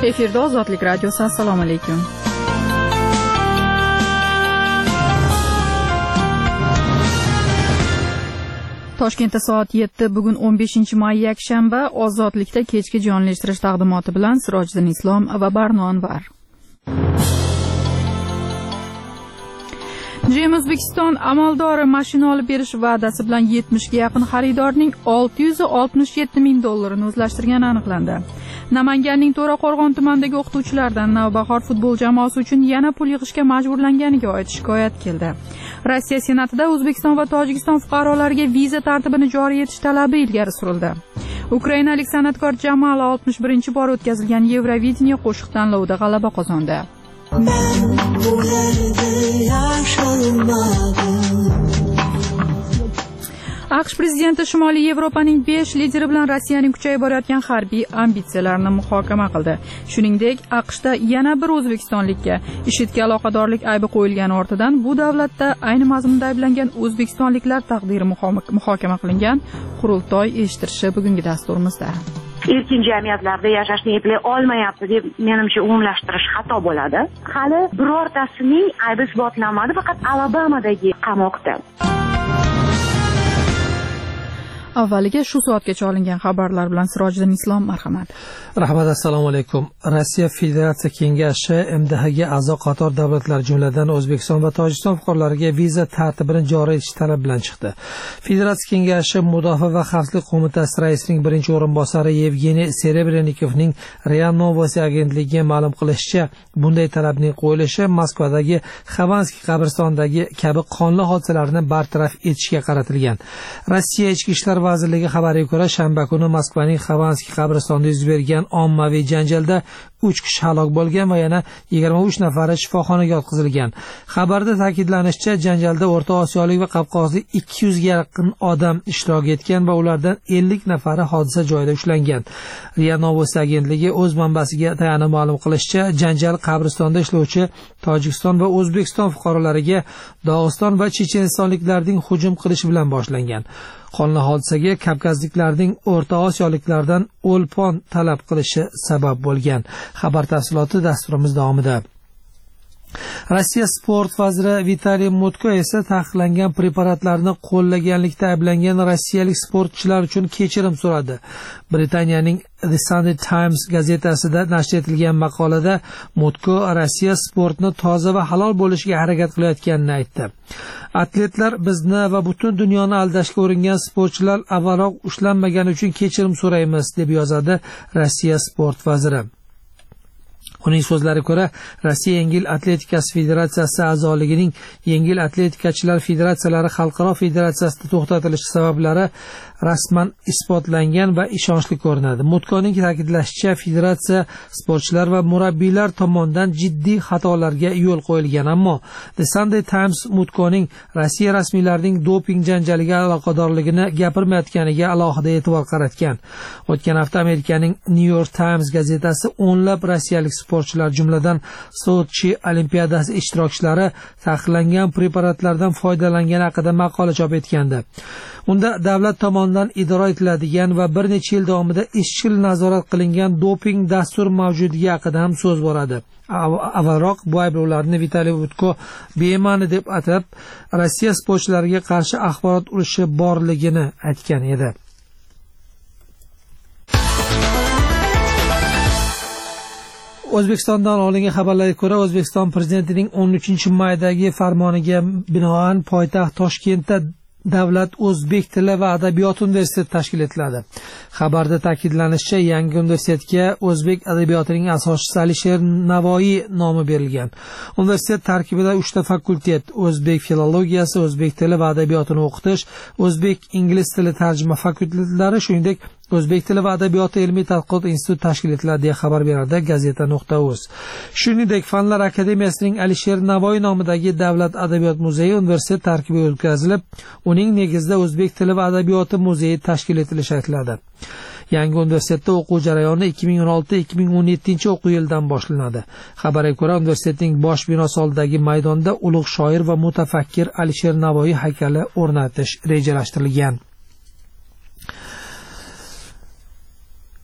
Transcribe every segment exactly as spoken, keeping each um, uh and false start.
Efirda Ozodlik radiosi. Assalomu alaykum. Toshkentda soat yetti, bugun o'n beshinchi may yakshanba. Ozodlikda kechki jonlashtirish taqdimoti bilan Sirojiddin Islom va Barno Anvar. Jim O'zbekiston amaldori mashina olib berish va'dasi bilan yetmishga yaqin xaridorning olti yuz oltmish yetti ming dollarini o'zlashtirgani aniqlandi. Namanganning To'raqo'rg'on tumanidagi o'qituvchilardan Navbahor futbol jamoasi uchun yana pul yig'ishga majburlanganiga oid shikoyat keldi. Rossiya Senatida O'zbekiston va Tojikiston fuqarolariga viza tartibini joriy etish talabi ilgari surildi. Ukrainalik san'atkor Jamal oltmish birinchi bor o'tkazilgan Yevrovideniya qo'shiq tanlovida g'alaba qozondi. AQSh prezidenti Shimoliy Yevropaning besh lideri bilan Rossiyaning kuchayib borayotgan harbiy ambitsiyalarini muhokama qildi. Shuningdek, AQShda yana bir o'zbekistonlikka IShIDga aloqadorlik aybi qo'yilgani ortidan bu davlatda ayni mazmunda ayblangan o'zbekistonliklar taqdiri muhokama qilingan qurultoy eshittirishi bugungi dasturimizda. Erkin jamiyatlarda yashashni eplay olmayapti deb menimcha umumlashtirish xato bo'ladi. Hali birortasining aybi isbotlanmadi, faqat Alabamadagi qamoqda. Avvaliga shu soatgacha olingan xabarlar bilan Sirojiddin Islom, marhamat. Rahmat, assalomu alaykum. Rossiya Federatsiya Kengashi M D Hga a'zo qator davlatlar jumladan O'zbekiston va Tojikiston fuqarolariga viza tartibini joriy etish talabi bilan chiqdi. Federatsiya Kengashi Mudofaa va xavfsizlik qo'mitasi raisining birinchi o'rinbosari Yevgeniy Serebrenikovning RIA Novosti agentligiga ma'lum qilishicha, bunday talabning qo'yilishi Moskvadagi Xavanskiy qabristonidagi kabi qonli hodisalarni bartaraf etishga qaratilgan. Rossiya ichki ishlar vazirligi xabariga ko'ra, shanba kuni Moskvaning Xavanskiy qabristonida yuz bergan ommaviy janjalda uch kishi halok bo'lgan va yana yigirma uch nafari shifoxonaga yotqizilgan. Xabarda ta'kidlanishicha, janjalda O'rta Osiyolik va Qafqozlik ikki yuzga yaqin odam ishtirok etgan va ulardan ellik nafari hodisa joyida ushlangan. RIA Novosti agentligi o'z manbasiga tayanib ma'lum qilishicha, janjal qabristonda ishlovchi Tojikiston va O'zbekiston fuqarolariga Dog'iston va chechenistonliklarning hujum qilishi bilan boshlangan. Qonli hodisaga Kavkazliklarning O'rta Osiyoliklardan o'lpon talab qilishi sabab bo'lgan. Xabar tafsiloti dasturimiz davomida. Rossiya sport vaziri Vitaliy Mutko esa taqiqlangan preparatlarni qo'llaganlikda ayblangan rossiyalik sportchilar uchun kechirim so'radi. Britaniyaning The Sunday Times gazetasida nashr etilgan maqolada Mutko Rossiya sportni toza va halol bo'lishiga harakat qilayotganini aytdi. Atletlar bizni va butun dunyoni aldashga uringan sportchilar avvalroq ushlanmagani uchun kechirim so'raymiz, deb yozadi Rossiya sport vaziri. Uning so'zlariga ko'ra, Rossiya Yengil atletikasi federatsiyasi a'zoligining Yengil atletikachilar federatsiyalari xalqaro federatsiyasida to'xtatilishi sabablari rasman isbotlangan va ishonchli ko'rinadi. Mutkoning ta'kidlashicha, federatsiya sportchilar va murabbiylar tomonidan jiddiy xatolarga yo'l qo'yilgan, ammo The Sunday Times Mutkoning Rossiya rasmiylarining doping janjaliga aloqadorligini gapirmayotganiga alohida e'tibor qaratgan. O'tgan hafta Amerikaning New York Times gazetasi o'nlab rossiyalik sportchilar jumladan Sochi olimpiadasi ishtirokchilari taqiqlangan preparatlardan foydalangani haqida maqola chop etgandi. Unda davlat tomonidan idora etiladigan va bir necha yil davomida izchil nazorat qilingan doping dastur mavjudligi haqida ham so'z boradi. Avvalroq bu ayblovlarni Vitaliy Mutko bema'ni deb atab, Rossiya sportchilariga qarshi axborot urushi borligini aytgan edi. O'zbekistondan olingan xabarlarga ko'ra, O'zbekiston prezidentining o'n uchinchi maydagi farmoniga binoan poytaxt Toshkentda Davlat o'zbek tili va adabiyoti universiteti tashkil etiladi. Xabarda ta'kidlanishicha, yangi universitetga o'zbek adabiyotining asoschisi Alisher Navoiy nomi berilgan. Universitet tarkibida uchta fakultet: o'zbek filologiyasi, o'zbek tili va adabiyotini o'qitish, o'zbek ingliz tili tarjima fakultetlari, shuningdek O'zbek tili va adabiyoti ilmiy tadqiqot instituti tashkil etiladi, deya xabar beradi gazeta.uz. Shuningdek, Fanlar akademiyasining Alisher Navoiy nomidagi Davlat adabiyot muzeyi universitet tarkibiga o'tkazilib, uning negizida O'zbek tili va adabiyoti muzeyi tashkil etilishi aytiladi. Yangi universitetda o'quv jarayoni ikki ming o'n olti ikki ming o'n yettinchi o'quv yilidan boshlanadi. Xabarga ko'ra, universitetning bosh binosi oldidagi maydonda ulug' shoir va mutafakkir Alisher Navoiy haykali o'rnatish rejalashtirilgan.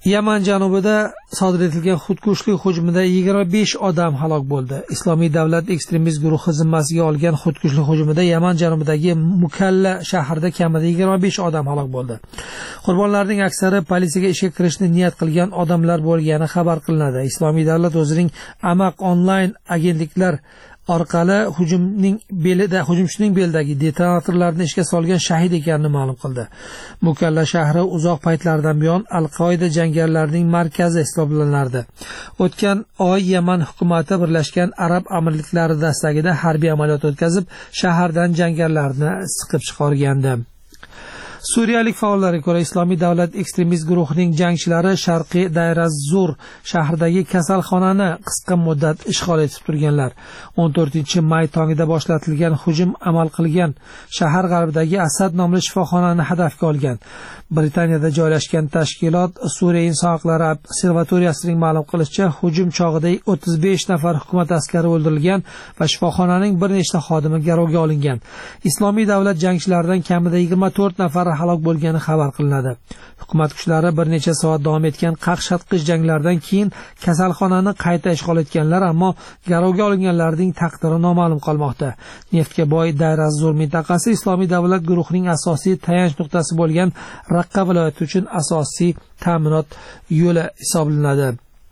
Yaman janubida sodir etilgan xudkushlik hujumida yigirma besh odam halok bo'ldi. Islomiy davlat ekstremist guruhi zimmasiga olgan xudkushlik hujumida Yaman janubidagi Mukalla shahrida kamida yigirma besh odam halok bo'ldi. Qurbonlarning aksari politsiyaga ishga kirishni niyat qilgan odamlar bo'lgani xabar qilinadi. Islomiy davlat o'zining Amaq onlayn agentliklar orqali hujumning belida hujumchining beldagi detonatorlarni ishga solgan shahid ekanini ma'lum qildi. Mukalla shahri uzoq paytlardan buyon Al-Qoida jangarilarning markazi hisoblanardi. O'tgan oy Yaman hukumati Birlashgan Arab Amirliklari dastlagida harbiy amaliyot o'tkazib, shahardan jangarilarni siqib chiqargandi. Suriyalik faollarga ko'ra, Islomiy davlat ekstremist guruhining jangchilari Sharqiy Dayr-az-Zur shahridagi kasalxonani qisqa muddat ishg'ol etib turganlar. o'n to'rtinchi may tongida boshlatilgan hujum amal qilgan shahar g'arbidagi Asad nomli shifoxonani hedafga olgan. Britaniyada joylashgan tashkilot Suriya inson huquqlari observatoriyasining ma'lum qilishicha, hujum chog'ida o'ttiz besh nafar hukumat askari o'ldirilgan va shifoxonaning bir nechta xodimi garovga olingan. Islomiy davlat jangchilaridan kamida yigirma to'rt nafar halok bo'lgani xabar qilinadi. Hukumat kuchlari bir necha soat davom etgan qaqshatqich janglardan keyin kasalxonani qayta ishg'ol etganlar, ammo garovga olinganlarning taqdiri noma'lum qolmoqda. Neftga boy Dayr-az-Zur mintaqasi Islomiy davlat guruhining asosiy tayanch nuqtasi bo'lgan Raqqa viloyati uchun asosiy ta'minot yo'li hisoblanadi.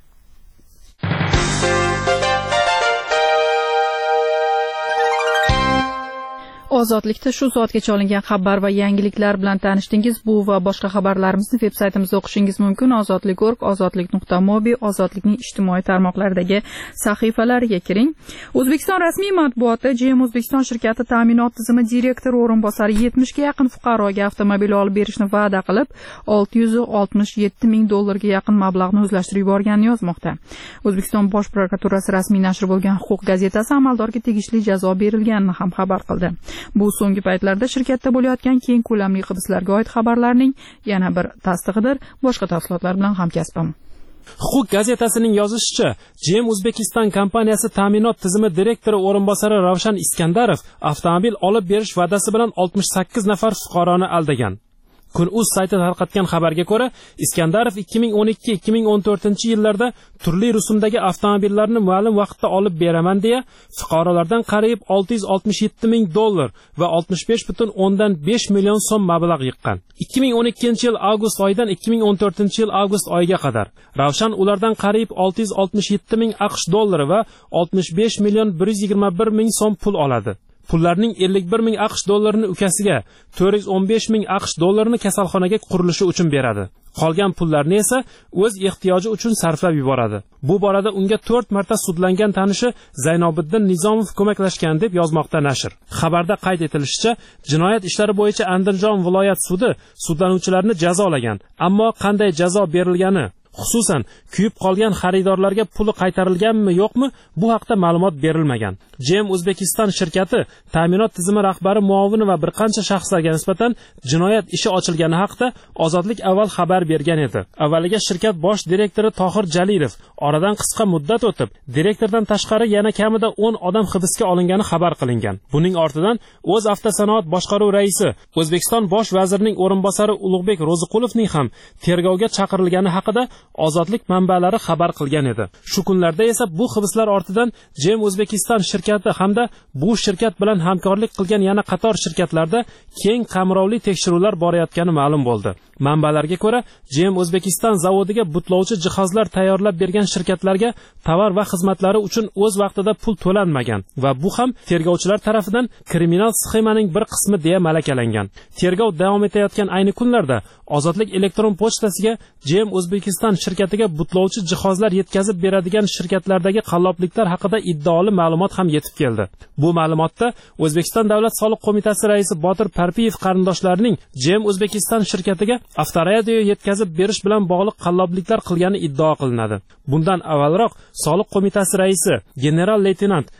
Ozodlikda shu soatgacha olingan xabar va yangiliklar bilan tanishdingiz. Bu va boshqa xabarlarimizni veb-saytimizda o'qishingiz mumkin. ozodlik nuqta org, ozodlik nuqta mobi, Ozodlikning ijtimoiy tarmoqlaridagi sahifalariga kiring. O'zbekiston rasmiy matbuoti J M O'zbekiston shirkati ta'minot tizimi direktori o'rinbosari yetmishga yaqin fuqaroga avtomobil olib berishni va'da qilib, olti yuz oltmish yetti ming dollarga yaqin mablag'ni o'zlashtirib yuborganini yozmoqda. O'zbekiston bosh prokuraturasi rasmiy nashri bo'lgan Huquq gazetasi amaldorga tegishli jazo berilganini ham xabar qildi. Bu so'nggi paytlarda shirkatda bo'layotgan keng ko'lamli hibslarga oid xabarlarning yana bir tasdig'idir. Boshqa tafsilotlar bilan hamkasbim. Huquq gazetasining yozishicha, J M O'zbekiston kompaniyasi ta'minot tizimi direktori o'rinbosari Ravshan Iskandarov avtomobil olib berish va'dasi bilan oltmish sakkiz nafar fuqaroni aldagan. Kun.uz sayti tarqatgan xabarga ko'ra, Iskandarov ikki ming o'n ikki ikki ming o'n to'rtinchi yillarda turli rusumdagi avtomobillarni ma'lum vaqtda olib beraman deya fuqarolardan qariyb olti yuz oltmish yetti ming dollar va oltmish besh butun o'ndan besh million so'm mablag' yiqqan. ikki ming o'n ikkinchi yil avgust oyidan ikki ming o'n to'rtinchi yil avgust oyiga qadar Ravshan ulardan qariyb olti yuz oltmish yetti ming AQSh dollari va oltmish besh million bir yuz yigirma bir ming so'm pul oladi. Pullarning ellik bir ming AQSh dollarini ukasiga, to'rt yuz o'n besh ming AQSh dollarini kasalxonaga qurilishi uchun beradi. Qolgan pullarni esa o'z ehtiyoji uchun sarflab yuboradi. Bu borada unga to'rt marta sudlangan tanishi Zaynobiddin Nizomov ko'maklashgan deb yozmoqda nashr. Xabarda qayd etilishicha, jinoyat ishlari bo'yicha Andijon viloyat sudi sudlanuvchilarni jazolagan, ammo qanday jazo berilgani, xususan kuyib qolgan xaridorlarga puli qaytarilganmi yo'qmi, bu haqda ma'lumot berilmagan. J M O'zbekiston shirkati ta'minot tizimi rahbari muovini va bir qancha shaxslarga nisbatan jinoyat ishi ochilgani haqida Ozodlik avval xabar bergan edi. Avvaliga shirkat bosh direktori Tohir Jalilov oradan qisqa muddat o'tib, direktordan tashqari yana kamida o'n odam hibsga olingani xabar qilingan. Buning ortidan o'z avtosanoat boshqaruv raisi, O'zbekiston bosh vazirining o'rinbosari Ulug'bek Ro'ziqulovning ham tergovga chaqirilgani haqida Ozodlik manbalari xabar qilgan edi. Shu kunlarda esa bu hibslar ortidan J M O'zbekiston shirkati hamda bu shirkat bilan hamkorlik qilgan yana qator shirkatlarda keng qamrovli tekshiruvlar borayotgani ma'lum bo'ldi. Manbalarga ko'ra, J M O'zbekiston zavodiga butlovchi jihozlar tayyorlab bergan shirkatlarga tovar va xizmatlari uchun o'z vaqtida pul to'lanmagan va bu ham tergovchilar tomonidan kriminal sxemaning bir qismi deya malakalangan. Tergov davom etayotgan ayni kunlarda Ozodlik elektron pochtasiga J M O'zbekiston shirkatiga butlovchi jihozlar yetkazib beradigan shirkatlardagi qallobliklar haqida iddaoli ma'lumot ham yetib keldi. Bu ma'lumotda O'zbekiston Davlat soliq qo'mitasi raisi Botir Parpiyev qarindoshlarining J M O'zbekiston shirkatiga avtoradio yetkazib berish bilan bog'liq qallobliklar qilgani iddao qilinadi. Bundan avvalroq soliq qo'mitasi raisi general-leytenant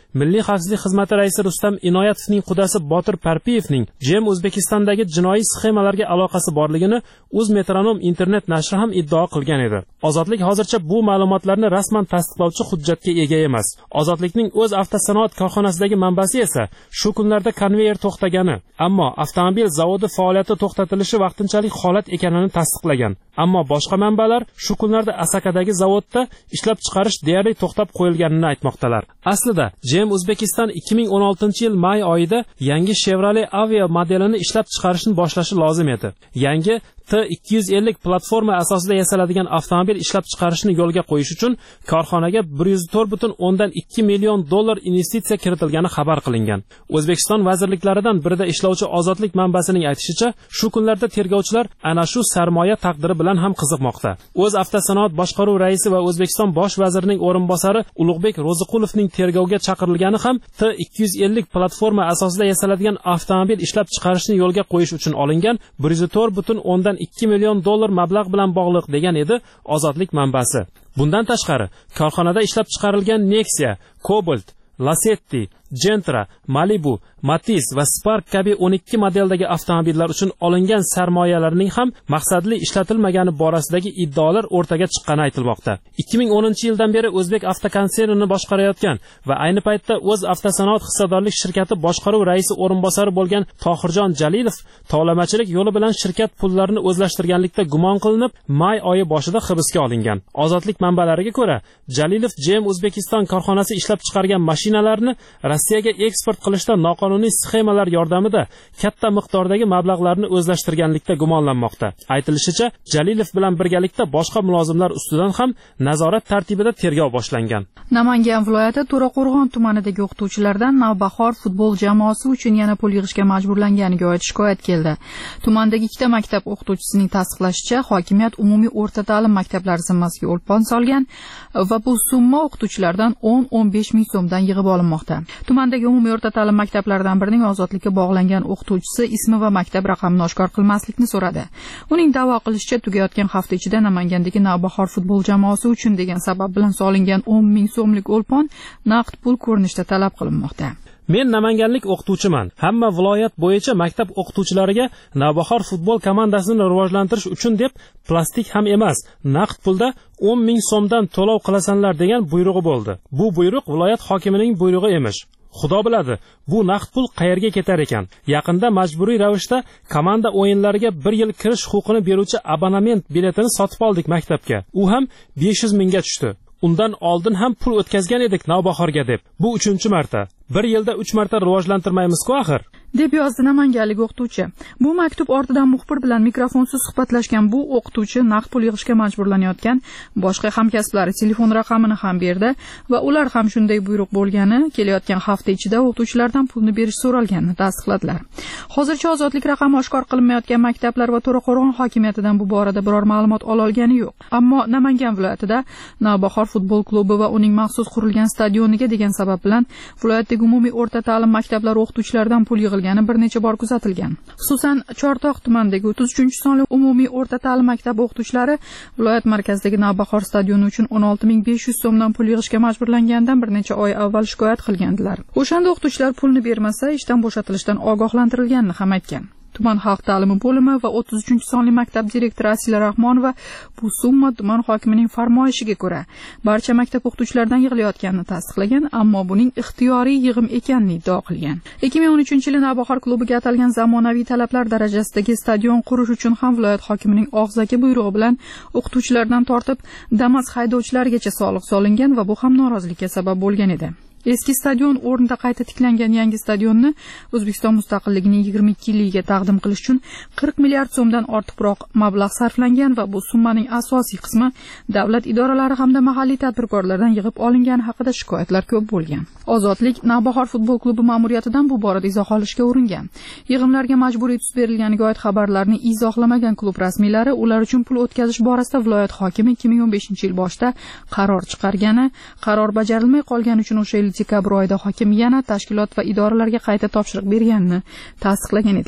Milliy xavfsizlik xizmati raisi Rustam Inoyatovning qudasi Botir Parpiyevning Gem O'zbekistondagi jinoiy sxemalarga aloqasi borligini O'zmetronom internet nashri ham iddao qilgan edi. Ozodlik hozircha bu ma'lumotlarni rasman tasdiqlovchi hujjatga ega emas. Ozodlikning o'z avtosanoat korxonasidagi manbasi esa shu kunlarda konveyer to'xtagani, ammo avtomobil zavodi faoliyati to'xtatilishi vaqtinchalik holat ekanini tasdiqlagan. Ammo boshqa manbalar shu kunlarda Asakadagi zavodda ishlab chiqarish deyarli to'xtab qo'yilganini aytmoqdalar. Aslida Gem O'zbekiston ikki ming o'n oltinchi yil may oyida yangi Chevrolet Aveo modelini ishlab chiqarishni boshlashi lozim edi. Yangi T ikki yuz ellik platforma asosida yasaladigan avtomobil ishlab chiqarishni yo'lga qo'yish uchun korxonaga bir yuz to'rt butun o'ndan ikki million dollar investitsiya kiritilgani xabar qilingan. O'zbekiston vazirliklaridan birida ishlovchi Ozodlik manbasining aytishicha, shu kunlarda tergovchilar ana shu sarmoya taqdiri bilan ham qiziqmoqda. O'z avtosanoat boshqaruv raisi va O'zbekiston bosh vazirining o'rinbosari Ulug'bek Ro'ziqulovning tergovga chaqirilgani ham T ikki yuz ellik platforma asosida yasaladigan avtomobil ishlab chiqarishni yo'lga qo'yish uchun olingan bir yuz to'rt butun o'ndan ikki million dollar mablag' bilan bog'liq degan edi Ozodlik manbasi. Bundan tashqari, korxonada ishlab chiqarilgan Nexia, Cobalt, Lacetti, Gentra, Malibu, Matiz va Spark kabi o'n ikki modeldagi avtomobillar uchun olingan sarmoyalarning ham maqsadli ishlatilmagani borasidagi iddaolar o'rtaga chiqqani aytilmoqda. ikki ming o'ninchi yildan beri O'zbek avtokonsernini boshqarayotgan va ayni paytda o'z avtosanoat hissadorlik shirkati boshqaruv raisi o'rinbosari bo'lgan Tohirjon Jalilov tovlamachilik yo'li bilan shirkat pullarini o'zlashtirganlikda gumon qilinib, may oyi boshida hibsga olingan. Ozodlik manbalariga ko'ra, Jalilov Gem O'zbekiston korxonasi ishlab chiqargan mashinalarni Rossiyaga eksport qilishda noqonuniy sxemalar yordamida katta miqdordagi mablag'larni o'zlashtirganlikda gumonlanmoqda. Aytilishicha, Jalilov bilan birgalikda boshqa mulozimlar ustidan ham nazorat tartibida tergov boshlangan. Namangan viloyati To'raqo'rg'on tumanidagi o'qituvchilardan Navbahor futbol jamoasi uchun yana pul yig'ishga majburlanganiga oid shikoyat keldi. Tumandagi ikkita maktab o'qituvchisining tasdiqlashicha, hokimiyat umumiy o'rta ta'lim maktablari zimmasiga o'lpon solgan va bu summa o'qituvchilardan o'n o'n besh ming so'mdan yig'ib olinmoqda. Tumandagi umumiy o'rta ta'lim maktablaridan birining ozodlikka bog'langan o'qituvchisi ismi va maktab raqamini oshkor qilmaslikni so'radi. Uning da'vo qilishicha, tugayotgan hafta ichida Namangandagi Navbahor futbol jamoasi uchun degan sabab bilan solingan o'n ming so'mlik o'lpon naqd pul ko'rinishda talab qilinmoqda. Men namanganlik o'qituvchiman. Hamma viloyat bo'yicha maktab o'qituvchilariga Navbahor futbol komandasini rivojlantirish uchun deb plastik ham emas, naqd pulda o'n ming so'mdan to'lov qilasanlar degan buyrug'i bo'ldi. Bu buyruq viloyat hokimining buyrug'i emish. Xudo biladi, bu naqd pul qayerga ketar ekan. Yaqinda majburiy ravishda komanda o'yinlariga bir yil kirish huquqini beruvchi abonement biletini sotib oldik maktabga. U ham besh yuz mingga tushdi. Undan oldin ham pul o'tkazgan edik Navbahorga deb. Bu uchinchi marta. Bir yilda uch marta rivojlantirmaymiz-ku axir. deb yozdi namanganlik o'qituvchi. Bu maktub ortidan muxbir bilan mikrofonsiz suhbatlashgan bu o'qituvchi naqd pul yig'ishga majburlanayotgan boshqa hamkasblari telefon raqamini ham berdi va ular ham shunday buyruq bo'lgani, kelayotgan hafta ichida o'qituvchilardan pulni berish so'ralganini tasdiqladilar. Hozircha ozodlik raqami oshkor qilinmayotgan maktablar va To'raqo'rg'on hokimiyatidan bu borada biror ma'lumot ola olgani yo'q. Ammo Namangan viloyatida Navbahor futbol klubi va uning maxsus qurilgan stadioniga degan sabab bilan viloyatdagi umumiy o'rta ta'lim maktablari o'qituvchilaridan pul yig'ilgani bir necha bor kuzatilgan. Xususan, Chortoq tumanidagi o'ttiz uchinchi sonli umumiy o'rta ta'lim maktabi o'qituvchilari viloyat markazidagi Navbahor stadioni uchun o'n olti ming besh yuz so'mdan pul yig'ishga majburlangandan bir necha oy avval shikoyat qilgandilar. O'shanda o'qituvchilar pulni bermasa, ishdan bo'shatilishdan ogohlantirilganini ham aytgan. Tuman xalq ta'limi bo'limi va o'ttiz uchinchi sonli maktab direktori Asila Rahmonova bu summa tuman hokimining farmoyishiga ko'ra barcha maktab o'qituvchilaridan yig'ilayotganini tasdiqlagan, ammo buning ixtiyoriy yig'im ekanini iddao qilgan. ikki ming o'n uchinchi yili Navbahor klubiga atalgan zamonaviy talablar darajasidagi stadion qurish uchun ham viloyat hokimining og'zaki buyrug'i bilan o'qituvchilardan tortib Damas haydovchilarigacha soliq solingan va bu ham norozilikka sabab bo'lgan edi. Eski stadion o'rnida qayta tiklangan yangi stadionni O'zbekiston mustaqilligining yigirma ikki yiliga taqdim qilish uchun qirq milliard so'mdan ortiqroq mablag' sarflangan va bu summaning asosiy qismi davlat idoralari hamda mahalliy tadbirkorlardan yig'ib olingani haqida shikoyatlar ko'p bo'lgan. Ozodlik Navbahor futbol klubi ma'muriyatidan bu borada izoh olishga uringan. Yig'imlarga majburiy tus berilganiga oid xabarlarni izohlamagan klub rasmiylari ular uchun pul o'tkazish borasida viloyat hokimi ikki ming o'n beshinchi yil boshida qaror chiqargani, qaror bajarilmay qolgani uchun o'sha dekabr oyida hokim yana tashkilot va idoralarga qayta topshiriq berganini tasdiqlagan edilar.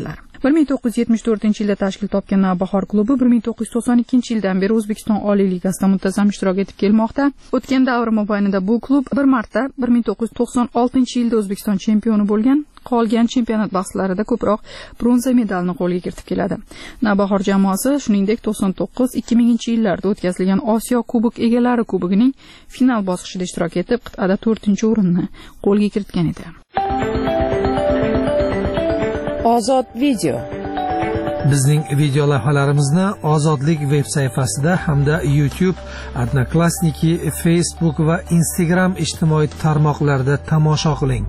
bir ming to'qqiz yuz yetmish to'rtinchi yilda tashkil topgan Navbahor klubi bir ming to'qqiz yuz to'qson ikkinchi yildan beri O'zbekiston Oliy Ligasida muntazam ishtirok etib kelmoqda. O'tgan davr mobaynida bu klub bir marta bir ming to'qqiz yuz to'qson oltinchi yilda O'zbekiston chempioni bo'lgan. Qolgan chempionat bahslarida ko'proq bronza medalni qo'lga kiritib keladi. Navbahor jamoasi shuningdek to'qson to'qqiz ikki minginchi yillarda o'tkazilgan Osiyo Kubok egalari kubogining final bosqichida ishtirok etib, qit'ada to'rtinchi o'rinni qo'lga kiritgan edi. Ozod video. Bizning video lavhalarimizni Ozodlik veb sayfasida hamda YouTube, Odnoklassniki, Facebook va Instagram ijtimoiy tarmoqlarida tomosha qiling.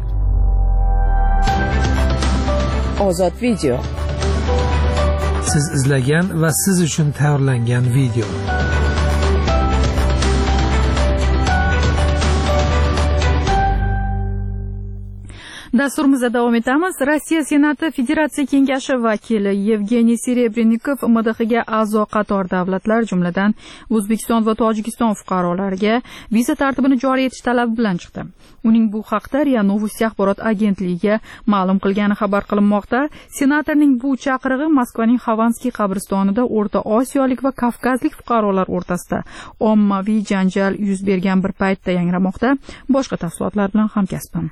Ozod video. Siz izlagan va siz uchun tayyorlangan video. Dasturimizda davom etamiz. Rossiya Senati Federatsiya Kengashi vakili Yevgeniy Serebrennikov M D Hga a'zo qator davlatlar, jumladan O'zbekiston va Tojikiston fuqarolariga viza tartibini joriy etish talabi bilan chiqdi. Uning bu haqda R I A Novosti axborot agentligiga ma'lum qilgani xabar qilinmoqda. Senatorning bu chaqirig'i Moskvaning Xovanskiy qabristonida O'rta Osiyolik va Kavkazlik fuqarolar o'rtasida ommaviy janjal yuz bergan bir paytda yangramoqda. Boshqa tafsilotlar bilan hamkasbim.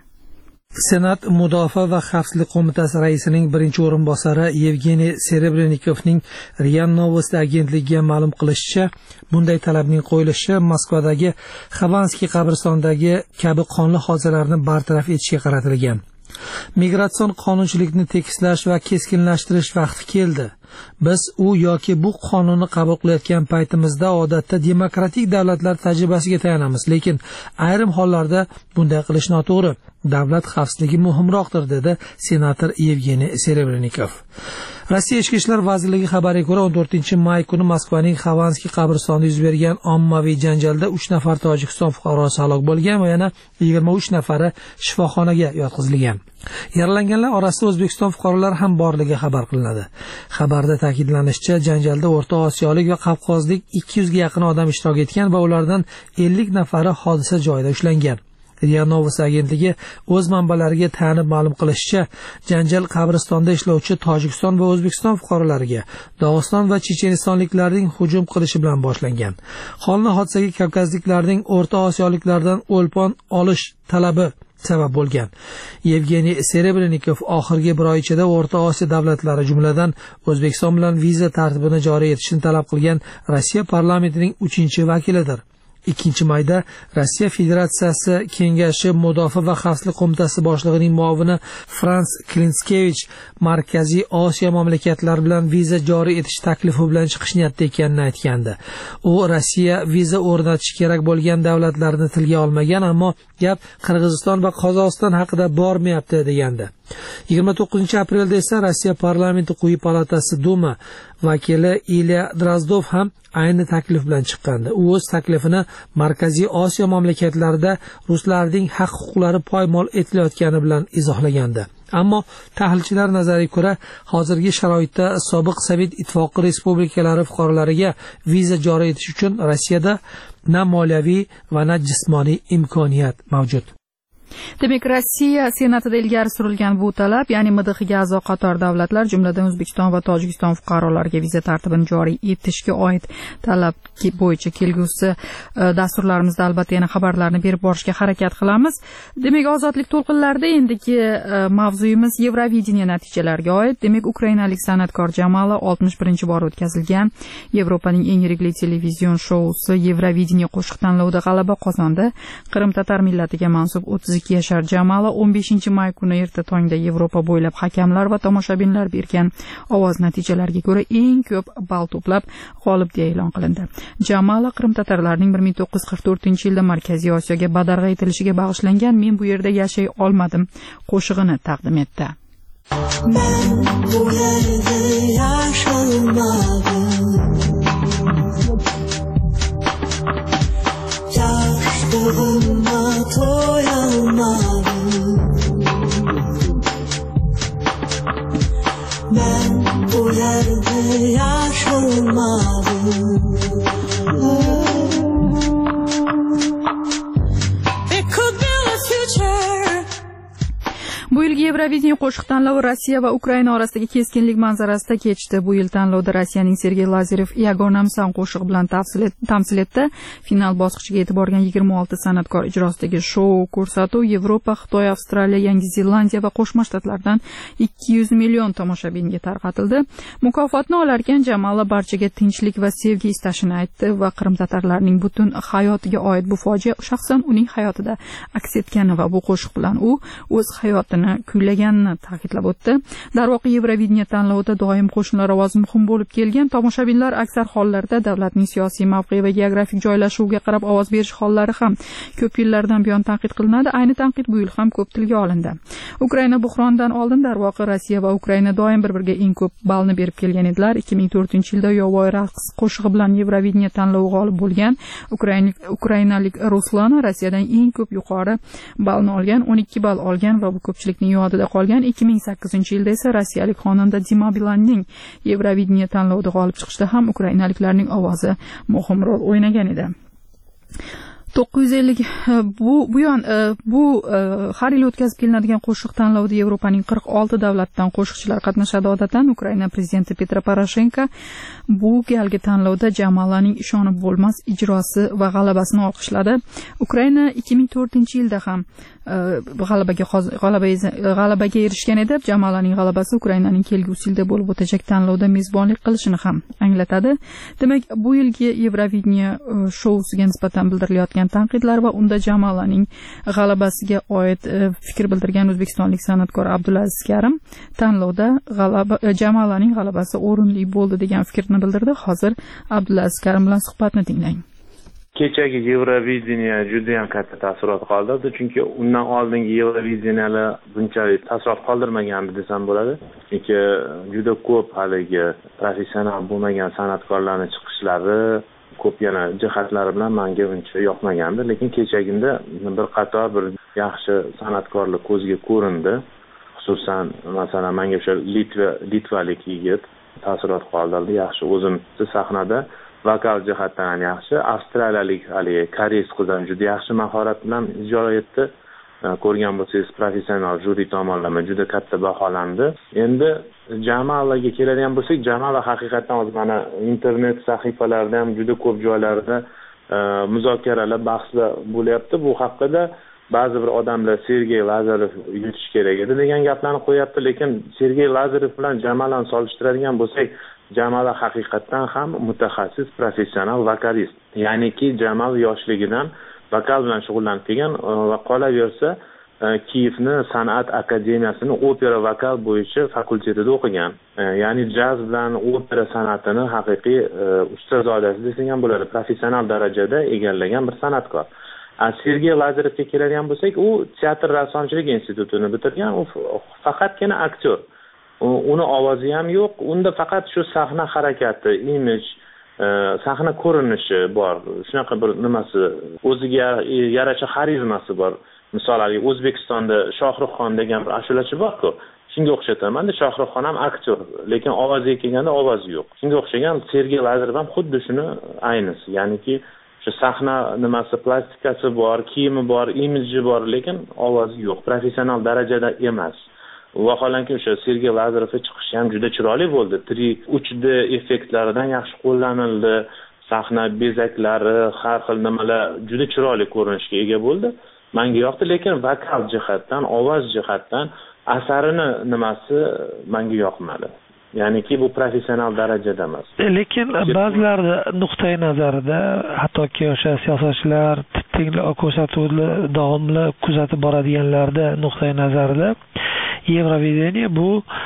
Senat Mudofaa va Xavfsizlik qo'mitasi raisining birinchi o'rinbosari Yevgeniy Serebrennikovning R I A Novosti agentligiga ma'lum qilishicha, bunday talabning qo'yilishi Moskvadagi Xovanskiy qabristonidagi kabi qonli hodisalarni bartaraf etishga qaratilgan. Migratsion qonunchilikni tekislash va keskinlashtirish vaqti keldi. Biz u yoki bu qonunni qabul qilayotgan paytimizda odatda demokratik davlatlar tajribasiga tayanamiz, lekin ayrim hollarda bunday qilish noto'g'ri. Davlat xavfsizligi muhimroqdir, dedi senator Yevgeniy Serebrennikov. Rossiya Ichki ishlar vazirligi xabariga ko'ra, o'n to'rtinchi may kuni Moskvaning Xovanskiy qabristonida yuz bergan ommaviy janjalda uch nafar Tojikiston fuqarosi halok bo'lgan va yana yigirma uch nafari shifoxonaga yotqizilgan. Yaralanganlar orasida O'zbekiston fuqarolari ham borligi xabar qilinadi. Xabarda ta'kidlanishicha, janjalda O'rta Osiyolik va Qafqozlik ikki yuzga yaqin odam ishtirok etgan va ulardan ellik nafari hodisa joyida ushlangan. R I A Novosti agentligi o'z manbalariga tayanib ma'lum qilishicha, janjal qabristonda ishlovchi Tojikiston va O'zbekiston fuqarolariga Dog'iston va Chechenistonliklarning hujum qilishi bilan boshlangan. Qonli hodisaga Kavkazliklarning O'rta Osiyoliklardan o'lpon olish talabi sabab bo'lgan. Yevgeniy Serebrennikov oxirgi bir oy ichida O'rta Osiyo davlatlari, jumladan O'zbekiston bilan viza tartibini joriy etishni talab qilgan Rossiya parlamentining uchinchi vakilidir. ikkinchi mayda Rossiya Federatsiyasi Kengashi Mudofaa va Xavfsizlik qo'mitasi boshlig'ining muovini Frans Klinskevich Markaziy Osiyo mamlakatlari bilan viza joriy etish taklifi bilan chiqish niyatida ekanini aytgandi. U Rossiya viza o'rnatish kerak bo'lgan davlatlarni tilga olmagan, ammo gap Qirg'iziston va Qozog'iston haqida bormayapti degandi. yigirma to'qqizinchi aprelda esa Rossiya parlamenti quyi palatasi Duma vakili Ilya Drozdov ham ayni taklif bilan chiqqandi. U o'z taklifini Markaziy Osiyo mamlakatlarida ruslarning haq-huquqlari poymol etilayotgani bilan izohlagandi. Ammo tahlilchilar nazariga ko'ra, hozirgi sharoitda sobiq Sovet ittifoqi respublikalari fuqarolariga viza joriy etish uchun Rossiyada na moliyaviy va na jismoniy imkoniyat mavjud. Demak, Rossiya Senatida ilgari surilgan bu talab, ya'ni M D Hga a'zo qator davlatlar, jumladan O'zbekiston va Tojikiston fuqarolariga viza tartibini joriy etishga oid talab bo'yicha kelgusi dasturlarimizda albatta yana xabarlarni berib borishga harakat qilamiz. Demak, ozodlik to'lqinlarida endigi mavzuyimiz Yevrovideniya natijalariga oid. Demak, ukrainalik san'atkor Jamala oltmish birinchi bor o'tkazilgan Yevropaning eng yirik televizion shousi Yevrovideniya qo'shiq tanlovida g'alaba qozondi. Qrim-tatar millatiga mansub o'ttiz ikki yashar Jamala o'n beshinchi may kuni erta tongda Yevropa bo'ylab hakamlar va tomoshabinlar bergan ovoz natijalariga ko'ra eng ko'p ball to'plab g'olib deya e'lon qilindi. Jamala qrim-tatarlarning bir ming to'qqiz yuz qirq to'rtinchi yilda Markaziy Osiyoga badarg'a etilishiga bag'ishlangan "Men bu yerda yashay olmadim" qo'shig'ini taqdim etdi. Men bu yerda yasholmadim. Yaşlığıma doyamadım. Ben bu yerde yaşamadım. Bu yilgi Yevrovizion qo'shiq tanlovi Rossiya va Ukraina orasidagi keskinlik manzarasida kechdi. Bu yil tanlovda Rossiyaning Sergey Lazarev Igor Namsan qo'shig'i bilan tamsil etdi. Final bosqichiga yetib borgan yigirma olti san'atkor ijrosidagi shou ko'rsatuv Yevropa, Xitoy, Avstraliya, Yangi Zelandiya va Qo'shma Shtatlardan ikki yuz million tomoshabinga tarqatildi. Mukofotni olarkan Jamala barchaga tinchlik va sevgi istashini aytdi va Qrim tatarlarining butun hayotiga oid bu fojia shaxsan uning hayotida aks etgani va bu qo'shiq bilan u o'z hayotini kuylaganini ta'kidlab o'tdi. Darvoqe Yevrovizion tanlovida doim qo'shinlar ovozi muhim bo'lib kelgan. Tomoshabinlar aksar hollarda davlatning siyosiy mavqe va geografik joylashuviga qarab ovoz berish hollari ham ko'p yillardan buyon tanqid qilinadi. Ayni tanqid bu yil ham ko'p tilga olindi. Ukraina buhronidan oldin darvoqe Rossiya va Ukraina doim bir-biriga eng ko'p ballni berib kelgan edilar. ikki ming to'rtinchi yilda Yovvoyi raqs qo'shig'i bilan Yevrovizion tanlovi g'olib bo'lgan ukrainalik ukrainalik Ruslana Rossiyadan eng ko'p yuqori ballni olgan, o'n ikki ball olgan va bu ko'pchilikning yodida qolgan. ikki ming sakkizinchi yilda esa rossiyalik xonanda Dima Bilanning Yevrovizion tanlovida g'olib chiqishda ham ukrainaliklarning ovozi muhim rol o'ynagan edi. to'qqiz yuz ellik bu bu yon bu har yil o'tkazib kelinadigan qo'shiq tanlovida Yevropaning qirq olti davlatidan qo'shiqchilar qatnashadi. Odatdan Ukraina prezidenti Petro Poroshenko bu galgi tanlovda Jamalaning ishonib bo'lmas ijrosi va g'alabasini olqishladi. Ukraina ikki ming to'rtinchi yilda ham g'alabaga g'alabaga erishgan edi. Jamalaning g'alabasi Ukrainaning kelgusi yilda bo'lib o'tajak tanlovda mezbonlik qilishini ham anglatadi. Demak, bu yilgi Yevrovizion shousiga nisbatan bildirilayotgan tanqidlar va unda Jamalaning g'alabasiga oid fikr bildirgan o'zbekistonlik san'atkor Abdulaziz Karim tanlovda g'alaba Jamalaning g'alabasi o'rinli bo'ldi degan fikrni bildirdi. Hozir Abdulaziz Karim bilan suhbatni tinglang. Kechagi Yevrovizion juda ham katta taassurot qoldirdi, chunki undan oldingi Yevrovizionlar bunchalik taassurot qoldirmagandi desam bo'ladi. Chunki juda ko'p haligi professional bo'lmagan san'atkorlarning chiqishlari ko'p yana jihatlari bilan menga uncha yoqmagandi, lekin kechagida bir qator bir yaxshi san'atkorlar ko'zga ko'rindi. Xususan, masalan, menga o'sha Litva litvalik yigit taassurot qoldirdi. Yaxshi o'zim sahnada vokal jihatdan yaxshi, avstraliyalik hali koreys qizdan juda yaxshi mahorat bilan ijro etdi. Ko'rgan bo'lsangiz, professional juri tomonidan juda katta baholandi. Endi Jamalaga keladigan bo'lsak, Jamala haqiqatan hozir mana internet sahifalarida ham juda ko'p joylarda muzokaralar, bahslar bo'lyapti. Bu haqida ba'zi bir odamlar Sergey Lazarev yutish kerak edi degan gaplarni qo'yapti, lekin Sergey Lazarev bilan Jamalani solishtiradigan bo'lsak, Jamala haqiqatan ham mutaxassis, professional vokalist. Ya'niki Jamal yoshligidan vokal bilan shug'ullanib kelgan va qolaversa Kiyevni san'at akademiyasini opera vokal bo'yicha fakultetida o'qigan. Ya'ni jaz bilan opera san'atini haqiqiy ustazodasi desak ham bo'ladi, professional darajada egallagan bir san'atkor. Sergey Lazarevga keladigan bo'lsak, u teatr rassomchilik institutini bitirgan, u faqatgina aktyor. Uni ovozi ham yo'q, unda faqat shu sahna harakati, imij, sahna ko'rinishi bor. Shunaqa bir nimasi, o'ziga yarasha xarizmasi bor. Misollarga O'zbekistonda Shohruxxon degan bir ashulachi bor-ku. Shunga o'xshataman-da, Shohruxxon ham aktyor, lekin ovoziga kelganda ovozi yo'q. Shunga o'xshagan Sergey Lazarev ham xuddi shuni aynisi. Ya'niki shu sahna nimasi, plastikasi bor, kiyimi bor, imiji bor, lekin ovozi yo'q. Professional darajada emas. Vaholanki o'sha Sergey Lazarevga chiqishi ham juda chiroyli bo'ldi. uch D effektlaridan yaxshi qo'llanildi. Sahna bezaklari, har xil nimalar juda chiroyli ko'rinishga ega bo'ldi. Menga yoqdi, lekin vokal jihatdan, ovoz jihatdan asarini nimasi menga yoqmadi. Ya'niki bu professional darajada emas. Lekin ba'zilarda nuqtai nazarida, hattoki o'sha siyosatchilar tenglik ko'rsatuvni davomli kuzatib boradiganlarda nuqtai nazarida Yevrovizion bu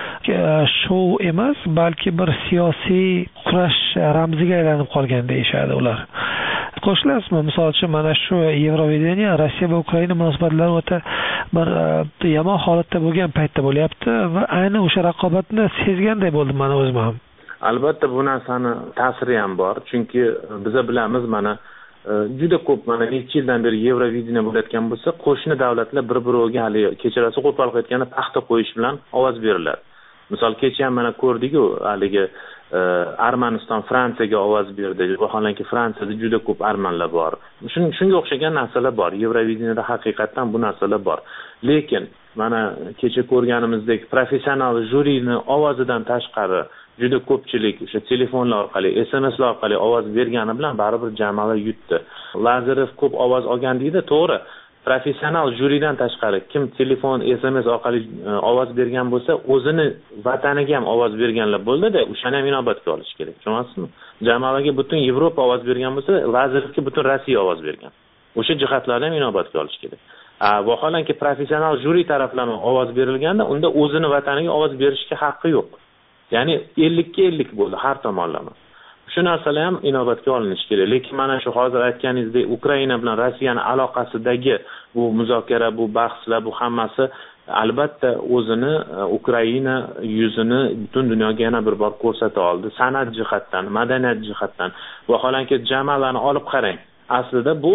shou emas, balki bir siyosiy kurash ramziga aylanib qolgan deyishadi ular. Qo'shilasizmi? Misol uchun mana shu Yevrovizion Rossiya va Ukraina munosabatlari o'ta bir yomon holatda bo'lgan paytda bo'lyapti va ayni o'sha raqobatni sezganday bo'ldim mana o'zim ham. Albatta bu narsani ta'siri ham bor, chunki biz bilamiz mana juda ko'p mana necha yildan beri Yevrovizion bo'layotgan bo'lsa, qo'shni davlatlar bir-biriga hali kechirasi qo'pol qaytganda paxta qo'yish bilan ovoz beriladi. Misol kecha ham mana ko'rdik-ku, haligi Armaniston Fransiyaga ovoz berdi. Vaholanki Fransiyada juda ko'p armanlar bor. Shunga o'xshagan narsalar bor. Yevrovideniyada haqiqatan bu narsalar bor. Lekin mana kecha ko'rganimizdek professional juriyni ovozidan tashqari juda ko'pchilik o'sha telefonlar orqali, S M S'lar orqali ovoz bergani bilan baribir jamoalar yutdi. Lazarov ko'p ovoz olgan deydi, to'g'ri. Professional juriydan tashqari kim telefon, S M S orqali ovoz bergan bo'lsa, o'zini vataniga ham ovoz berganlar bo'ldi-da, o'shani ham inobatga olish kerak. Tushunasizmi? Jamoaga butun Yevropa ovoz bergan bo'lsa, Lazarovga butun Rossiya ovoz bergan. O'sha jihatlarni ham inobatga olish kerak. A, vaholanki professional juriy taraflama ovoz berilganda, unda o'zini vataniga ovoz berishga haqqi yo'q. Ya'ni ellik ga ellik bo'ldi har tomonlama. Shu narsalar ham inobatga olinishi kerak. Lekin mana shu hozir aytganingizdek Ukraina bilan Rossiyaning aloqasidagi bu muzokara, bu bahslar, bu hammasi albatta o'zini Ukraina yuzini butun dunyoga yana bir bor ko'rsata oldi. San'at jihatdan, madaniyat jihatdan, vaholanki jamoalarni olib qarang. Aslida bu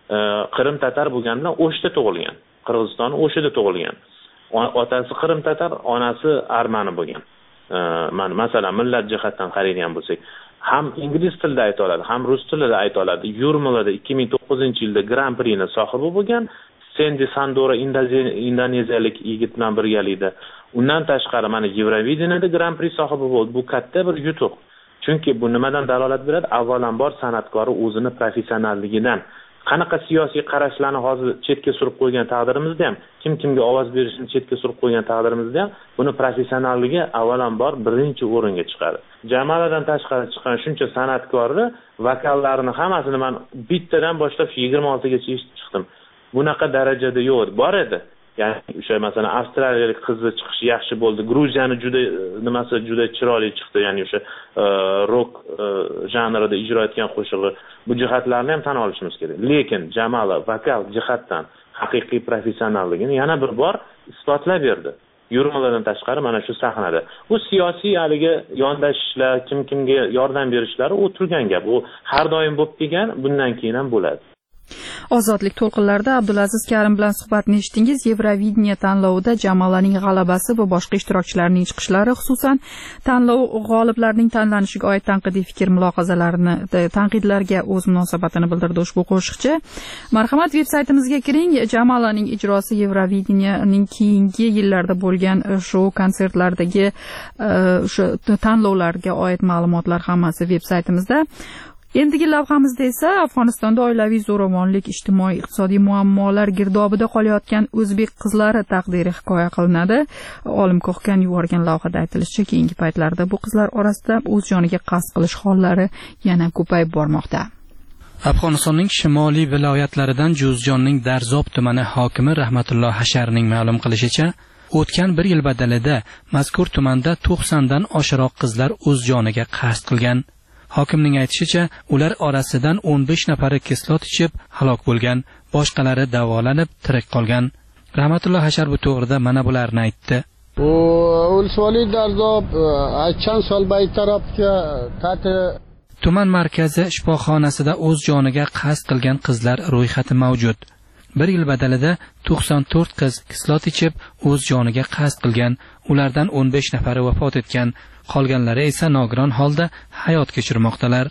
Qrim tatar bo'lganidan O'shda tug'ilgan. Qirg'iziston O'shda tug'ilgan. Otasi Qrim tatar, onasi armani bo'lgan. Mana masalan millat jihatdan qaraydigan bo'lsak, ham ingliz tilida ayta oladi, ham rus tilida ayta oladi. Yurmalada ikki ming to'qqizinchi yilda Grand Prixni sohibi bo'lgan. Sendi Sandora indoneziyalik yigit bilan birgalikda. Undan tashqari mana Yevrovideniyada Grand Prix sohibi bo'ldi. Bu katta bir yutuq. Chunki bu nimadan dalolat beradi? Avvalambor san'atkori o'zini professionalligidan, qanaqa siyosiy qarashlarni hozir chetga surib qo'ygan taqdirimizda ham, kim kimga ovoz berishni chetga surib qo'ygan taqdirimizda ham, buni professionalligi avvalambor birinchi o'ringa chiqadi. Jamoalardan tashqari chiqqan shuncha san'atkorni vokallarini hammasini men bittadan boshlab yigirma oltigacha eshitib chiqdim. Bunaqa darajada yo'q, bor edi. Ya'ni o'sha masalan avstraliyalik qizni chiqishi yaxshi bo'ldi. Gruziyani juda nimasi juda chiroyli chiqdi. Ya'ni o'sha rock janrida ijro etgan qo'shig'i. Bu jihatlarni ham tan olishimiz kerak. Lekin jamoa vokal jihatdan haqiqiy professionalligini yana bir bor isbotlab berdi. Yurmalardan tashqari mana shu sahnada. Bu siyosiy haligi yondashishlar, kim kimga yordam berishlari u turgan gap. U har doim bo'lib kelgan, bundan keyin ham bo'ladi. Ozodlik to'lqinlarida Abdulaziz Karim bilan suhbatni eshitdingiz. Yevrovideniya tanlovida jamoalarning g'alabasi va boshqa ishtirokchilarning chiqishlari, xususan tanlov g'oliblarining tanlanishiga oid tanqidiy fikr mulohazalarini, tanqidlarga o'z munosabatini bildirdi ushbu qo'shiqchi. Marhamat, veb-saytimizga kiring. Jamoalarning ijrosi Yevrovideniyaning keyingi yillarda bo'lgan shou konsertlardagi o'sha tanlovlarga oid ma'lumotlar hammasi veb-saytimizda. Endigi lavhamizda esa Afg'onistonda oilaviy zo'ravonlik, ijtimoiy iqtisodiy muammolar girdobida qolayotgan o'zbek qizlari taqdiri hikoya qilinadi. Olim Ko'hkan yuborgan lavhada aytilishicha, keyingi paytlarda bu qizlar orasida o'z joniga qasd qilish hollari yana ko'payib bormoqda. Afg'onistonning shimoliy viloyatlaridan Juzjonning Darzob tumani hokimi Rahmatulloh Hasharning ma'lum qilishicha, o'tgan bir yil badalida mazkur tumanda to'qsondan oshiqroq qizlar o'z joniga qasd qilgan. Hokimning aytishicha, ular orasidan o'n besh nafari kislot ichib halok bo'lgan, boshqalari davolanib tirik qolgan. Rahmatulloh Hashar bu to'g'rida mana bularni aytdi. Bu Ulsvoliy Darzob aytgan sol baytarafga ta'ti tuman markazi shifoxonasida o'z joniga qasd qilgan qizlar ro'yxati mavjud. Bir yil badalida to'qson to'rt qiz kislot ichib o'z joniga qasd qilgan. Ulardan o'n besh nafari vafot etgan. Qolganlari esa nogiron holda hayot kechirmoqdalar.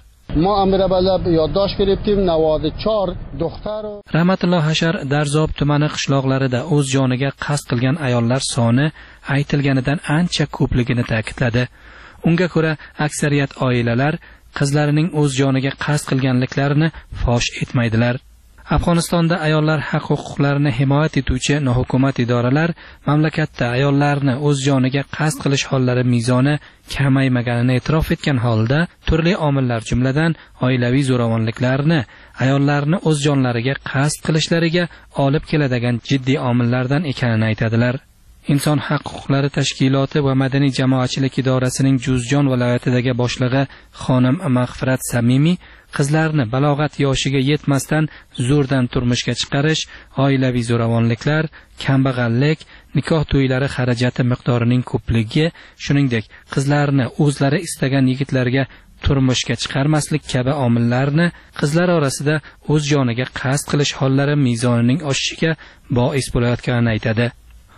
Rahmatulloh Hashar Darzob tumani qishloqlarida o'z joniga qasd qilgan ayollar soni aytilganidan ancha ko'pligini ta'kidladi. Unga ko'ra, aksariyat oilalar qizlarining o'z joniga qasd qilganliklarini fosh etmaydilar. Afg'onistonda ayollar haq-huquqlarini himoya etuvchi nohukumat idoralar mamlakatda ayollarni o'z joniga qasd qilish hollari mezoni kamaymaganini e'tirof etgan holda, turli omillar jumladan oilaviy zo'ravonliklarni ayollarni o'z jonlariga qasd qilishlariga olib keladigan jiddiy omillardan ekanini aytadilar. Inson haq-huquqlari tashkiloti va madaniy jamoatchilik idorasining Juzjon viloyatidagi boshlig'i xonim Mag'firat Samimiy qizlarni balog'at yoshiga yetmasdan zo'rdan turmushga chiqarish, oilaviy zo'ravonliklar, kambag'allik, nikoh to'ylari xarajati miqdorining ko'pligi, shuningdek qizlarni o'zlari istagan yigitlarga turmushga chiqarmaslik kabi omillarni qizlar orasida o'z joniga qasd qilish hollari mezonining oshishiga bois bo'layotganini aytadi.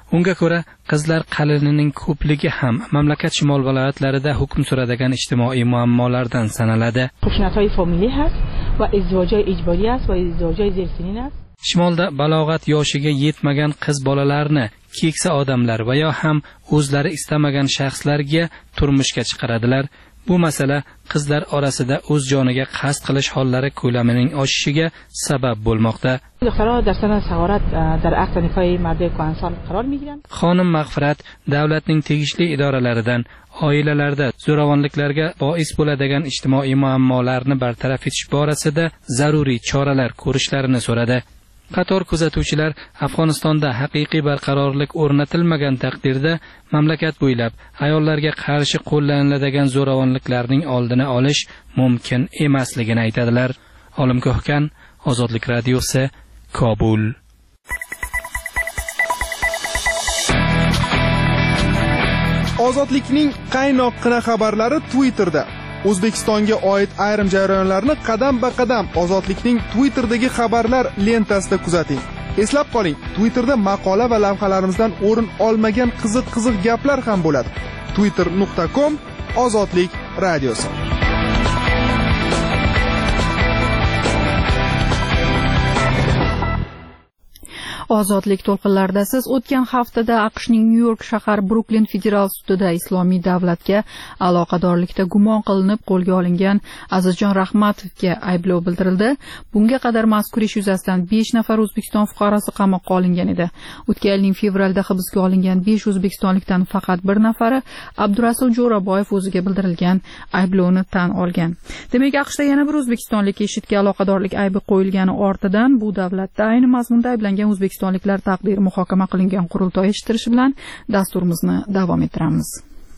Unga ko'ra, qizlar qalinining ko'pligi ham mamlakat shimol viloyatlarida hukm suradigan ijtimoiy muammolardan sanaladi. خشونت‌های فامیلی هست و ازدواج‌های اجباری است و ازدواج‌های زیرسنین است. Shimolda balog'at yoshiga yetmagan qiz bolalarni keksa odamlar va yo ham o'zlari istamagan shaxslarga turmushga chiqaradilar. Bu masala qizlar orasida o'z joniga qasd qilish hollari ko'lamining oshishiga sabab bo'lmoqda. دخترها در سن سوارت در عقد نکاح مرد کهنسال قرار میگیرند. Xonim Mag'firat davlatning tegishli idoralaridan oilalarda zo'ravonliklarga bois bo'ladigan ijtimoiy muammolarni bartaraf etish borasida zaruriy choralar ko'rishlarini so'radi. Qator kuzatuvchilar Afg'onistonda haqiqiy barqarorlik o'rnatilmagan taqdirda mamlakat bo'ylab ayollarga qarshi qo'llaniladigan zo'ravonliklarning oldini olish mumkin emasligini aytadilar. Olim Ko'hkan, Ozodlik radiosi, Kobul. Ozodlikning qaynoqqina xabarlari Twitterda. O'zbekistonga oid ayrim jarayonlarni qadam-ba-qadam Ozodlikning Twitter'dagi xabarlar lentasida kuzating. Eslab qoling, Twitterda maqola va lavhalarimizdan o'rin olmagan qiziq-qiziq gaplar ham bo'ladi. twitter nuqta com Ozodlik radiosi. Ozodlik to'lqinlarida siz o'tgan haftada AQShning Nyu-York shahar Bruklin federal sudida Islomiy davlatga aloqadorlikda gumon qilinib qo'lga olingan Azizjon Rahmatovga ayblov bildirildi. Bunga qadar mazkur ish yuzasidan besh nafar O'zbekiston fuqarosi qamoqqa olingan edi. O'tgan yilning fevralda hibsga olingan besh o'zbekistonlikdan faqat bir nafari Abdurasul Jo'raboyev o'ziga bildirilgan ayblovni tan olgan. Demak, AQShda yana bir o'zbekistonlik IShIDga aloqadorlik aybi qo'yilgani ortidan bu davlatda ayni mazmunda ayblangan o'zbek O'zbekistonliklar taqdiri muhokama qilingan qurultoy eshittirishi bilan dasturimizni davom ettiramiz.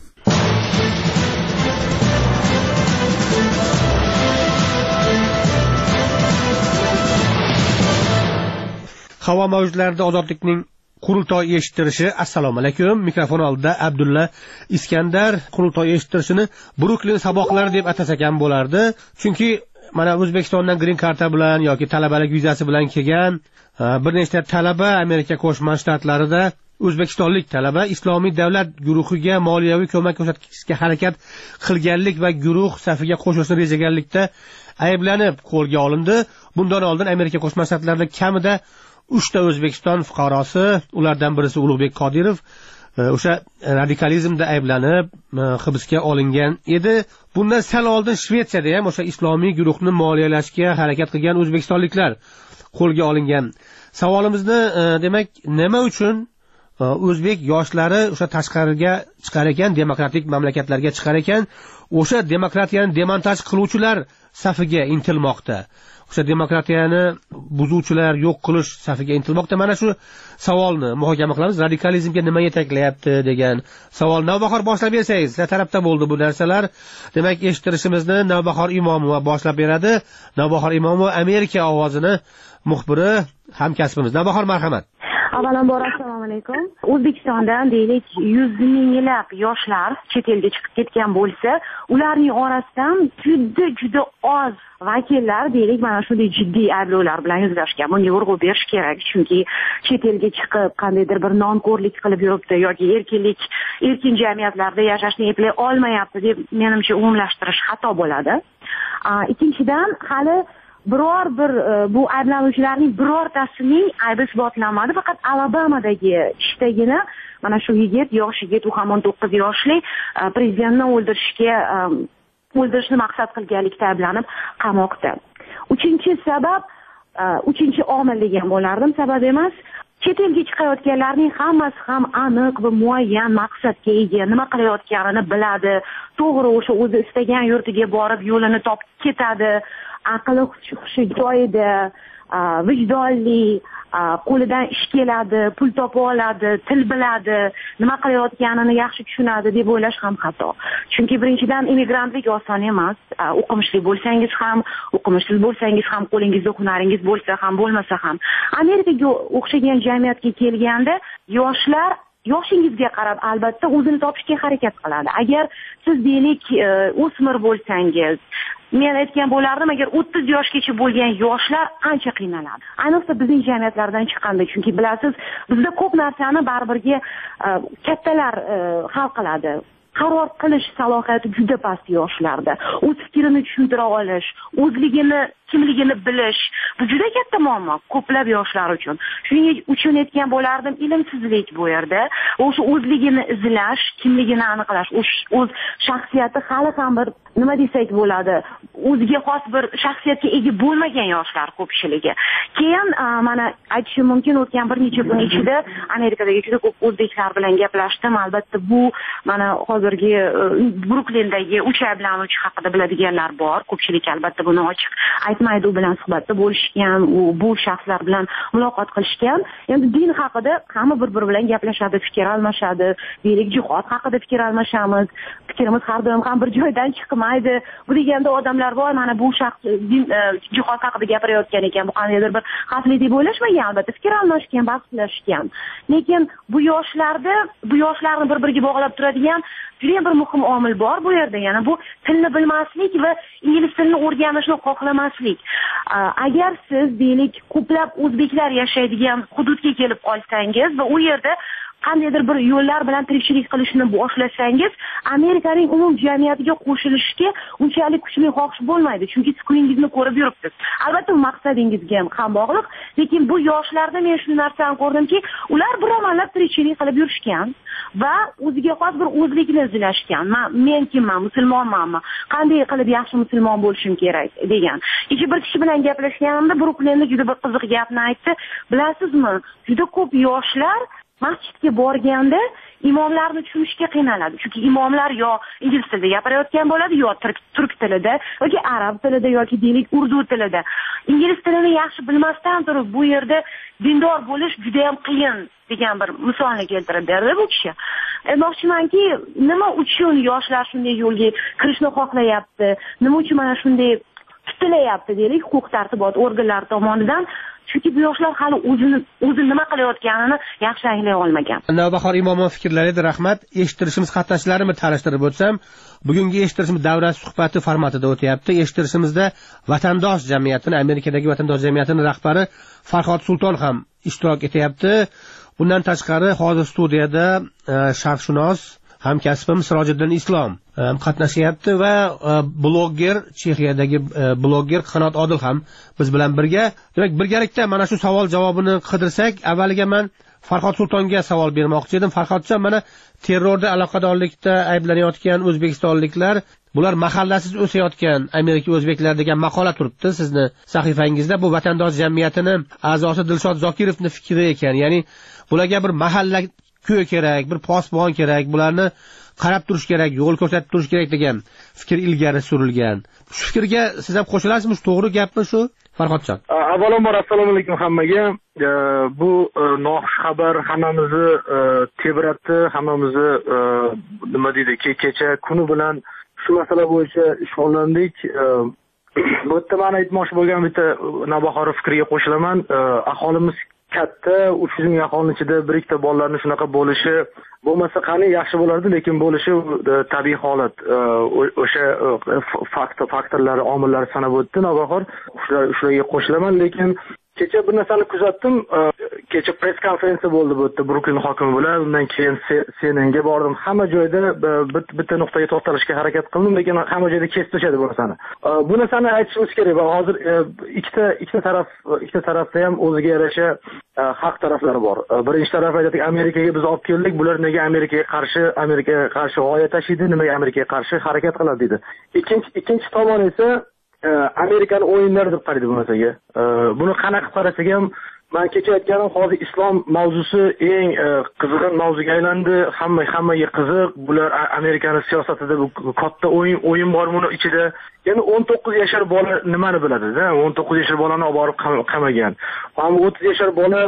Havo mavjlarida Ozodlikning qurultoy eshittirishi. Assalomu alaykum. Mikrofon oldida Abdulla Iskandar. Qurultoy eshittirishini Bruklin saboqlari deb atasak ham bo'lardi. Chunki mana O'zbekistondan green karta bilan yoki talabalik vizasi bilan kelgan bir nechta talaba Amerika Qo'shma Shtatlarida o'zbekistonlik talaba Islomiy davlat guruhiga moliyaviy ko'mak ko'rsatishga harakat qilganlik va guruh safiga qo'shilishni rejaganlikda ayblanib qo'lga olindi. Bundan oldin Amerika Qo'shma Shtatlarida kamida uchta O'zbekiston fuqarosi, ulardan birisi Ulug'bek Qodirov, o'sha radikalizmda ayblanib hibsga olingan edi. Bundan sal oldin Shvetsiyada ham o'sha islomiy guruhni moliyalashga harakat qilgan o'zbekistonliklar qo'lga olingan. Savolimizni demak, nima uchun o'zbek yoshlari o'sha tashqariga chiqar ekan, demokratik mamlakatlarga chiqar ekan, o'sha demokratiyani demontaj qiluvchilar safiga intilmoqda. O'sha demokratiyani buzuvchilar yo'q qilish safiga intilmoqda. Mana shu savolni muhokama qilamiz. Radikalizmga nima yetaklayapti degan savol. Navbahor boshlab bersangiz, sizlar tarafda bo'ldi bu narsalar. Demak, eshittirishimizni Navbahor Imomova boshlab beradi. Navbahor Imomova Amerika ovozini muxbiri, hamkasbimiz. Navbahor, marhamat. Avvalambor assalomu alaykum. O'zbekistondan deylik yuz minglab yoshlar chet elga chiqib ketgan bo'lsa, ularning orasidan juda juda oz vakillar deylik mana shunday jiddiy ayblovlar bilan yuzlashgan. Bunga urg'u berish kerak, chunki chet elga chiqib qandaydir bir nonko'rlik qilib yuribdi yoki erkinlik, erkin jamiyatlarda yashashni eplay olmayapti deb menimcha umumlashtirish xato bo'ladi. Ikkinchidan, hali biror bir bu ayblanuvchilarning birortasining aybi isbotlanmadi. Faqat Alabamaddagi ishdagina mana shu yigit, yosh yigit, u ham o'n to'qqiz yoshli, prezidentni o'ldirishga o'ldirishni maqsad qilganlikda ayblanib qamoqda. Uchinchi sabab, uchinchi omil degan bo'lardim, sabab emas. Chet elga chiqayotganlarning hammasi ham aniq va muayyan maqsadga ega, nima qilayotganini biladi. To'g'ri, o'sha o'zi istagan yurtiga borib yo'lini topib ketadi. Aqli hushi joyida, vijdonli, qo'lidan ish keladi, pul topa oladi, til biladi, nima qilayotganini yaxshi tushunadi deb o'ylash ham xato. Chunki birinchidan immigrantlik oson emas. O'qimishli bo'lsangiz ham, o'qimishsiz bo'lsangiz ham, qo'lingizda hunaringiz bo'lsa ham, bo'lmasa ham. Amerikaga o'xshagan jamiyatga kelganda yoshlar yoshingizga qarab albatta o'zini topishga harakat qiladi. Agar siz deylik o'smir bo'lsangiz, men aytgan bo'lardim, agar o'ttiz yoshgacha bo'lgan yoshlar ancha qiynaladi. Ayniqsa bizning jamiyatlardan chiqqanda, chunki bilasiz, bizda ko'p narsani baribirga kattalar hal qiladi. Qaror qilish salohiyati juda past yoshlarda. O'z fikrini tushuntira olish, o'zligini, kimligini bilish, bu juda katta muammo ko'plab yoshlar uchun. Shuning uchun aytgan bo'lardim, ilmsizlik bu yerda. O'sha o'zligini izlash, kimligini aniqlash, o'z shaxsiyati hali ham bir nima desak bo'ladi, o'ziga xos bir shaxsiyatga ega bo'lmagan yoshlar ko'pchiligi. Keyin mana aytishim mumkin, o'tgan bir necha kun ichida Amerikadagi juda ko'p o'zbeklar bilan gaplashdim. Albatta bu mana hozirgi Bruklindagi uch ayblanuvchi haqida biladiganlar bor. Ko'pchilik albatta buni ochiq aytmaydi, u bilan suhbatda bo'lishgan, u bu shaxslar bilan muloqot qilishgan. Endi din haqida hamma bir-biri bilan gaplashadi, fikr almashadi. Deylik, jihod haqida fikr almashamiz. Fikrimiz har doim ham bir joydan chiqmaydi. Bu deganda odamlar bor, mana bu shaxs din jihod haqida gapirayotgan ekan, bu qandaydir bir xavfli deb o'ylashmagan, albatta fikr almashgan, bahslashgan. Lekin bu yoshlarda, bu yoshlarni bir-biriga bog'lab turadigan juda bir muhim omil bor bu yerda. Yana bu tilni bilmaslik va ingliz tilini o'rganishni xohlamaslik. Agar siz deylik ko'plab o'zbeklar yashaydigan hududga kelib qolsangiz va u yerda qandaydir bir yo'llar bilan tirikchilik qilishni boshlasangiz, Amerikaning umum jamiyatiga qo'shilishga unchalik kuchli xohish bo'lmaydi, chunki siz kuningizni ko'rib yuribsiz. Albatta bu maqsadingizga ham bog'liq, lekin bu yoshlarda men shu narsani ko'rdimki, ular biromanlab tirikchilik qilib yurishgan va o'ziga xos bir o'zlikni izlashgan. Men kimman, musulmonmanmi, qanday qilib yaxshi musulmon bo'lishim kerak degan. Kecha bir kishi bilan gaplashganimda Bruklinda juda bir qiziq gapni aytdi. Bilasizmi, juda ko'p yoshlar masjidga borganda imomlarni tushunishga qiynaladi. Chunki imomlar yo ingliz tilida gapirayotgan bo'ladi, yo turk tilida, yoki arab tilida, yoki deylik urdu tilida. Ingliz tilini yaxshi bilmasdan turib bu yerda dindor bo'lish juda ham qiyin degan bir misolni keltirib berdi bu kishi. Aytmoqchimanki, nima uchun yoshlar shunday yo'lga kirishni xohlayapti? Nima uchun mana shunday tutilayapti deylik huquq tartibot organlari tomonidan? Chunki bu yoshlar hali o'zini o'zi nima qilayotganini yaxshi anglay olmagan. Navbahor Imomov fikrlari edi, rahmat. Eshittirishimiz qatnashchilarini tanishtirib o'tsam, bugungi eshittirishimiz davra suhbati formatida o'tyapti. Eshittirishimizda vatandosh jamiyatini, Amerikadagi vatandosh jamiyatining rahbari Farhod Sulton ham ishtirok etyapti. Bundan tashqari hozir studiyada sharqshunos hamkasbim Sirojiddin Islom qatnashyapti va blogger, Chexiyadagi blogger Qanot Odil ham biz bilan birga. Demak, birgalikda mana shu savol javobini qidirsak, avvaliga men Farhod Sultonga savol bermoqchi edim. Farhodjon, mana terrorda aloqadorlikda ayblanayotgan o'zbekistonliklar, bular mahallasiz o'sayotgan Amerika o'zbeklar degan maqola turibdi sizni sahifangizda. Bu vatandosh jamiyatini a'zosi Dilshod Zokirovning fikri ekan. Ya'ni bularga bir mahalla ko'y kerak, bir posbon kerak, bularni qarab turish kerak, yo'l ko'rsatib turish kerak degan fikr ilgari surilgan. Shu fikrga siz ham qo'shilasizmi? To'g'ri gapmi shu, Farhodjon? Avvalambor assalomu alaykum hammaga. Bu noxush xabar hammamizni tebratdi, hammamizni nima deydi, kecha kuni bilan shu masala bo'yicha shug'ullandik. Bu yerda men aytmoqchi bo'lgan bitta Navbahor fikriga qo'shilaman. Aholimiz katta, uch yuz ming aholini ichida bir ikkita bolalarni shunaqa bo'lishi bo'lmasa qani yaxshi bo'lardi, lekin bo'lishi tabiiy holat. O'sha faktor faktorlar, omillar sanab o'tdi Navbahor. Shularga qo'shilaman, lekin kecha bir narsani kuzatdim. Kecha press konferensiya bo'ldi bu yerda Bruklin hokimi bilan. Undan keyin C N N ga bordim. Hamma joyda bitta nuqtaga to'xtalishga harakat qildim, lekin hamma joyda kesib tashladi bu narsani. Bu narsani aytishimiz kerak va hozir ikkita ikkita taraf ikkita tarafda ham o'ziga yarasha haq taraflari bor. Birinchi taraf aytadi, Amerikaga biz olib keldik, bular nega Amerikaga qarshi Amerikaga qarshi g'oya tashiydi, nimaga Amerikaga qarshi harakat qiladi dedi. Ikkinchi ikkinchi tomon esa Amerikani o'yinlari deb qaraydi bu narsaga. Buni qanaqa qarasak ham, men kecha aytganim, hozir islom mavzusi eng qizg'in mavzuga aylandi. Hamma hammaga qiziq. Bular Amerikaning siyosatida bu katta o'yin o'yin bor buni ichida. Ya'ni o'n to'qqiz yashar bola nimani biladi-da? o'n to'qqiz yashar bolani olib borib qamagan. Ham o'ttiz yashar bola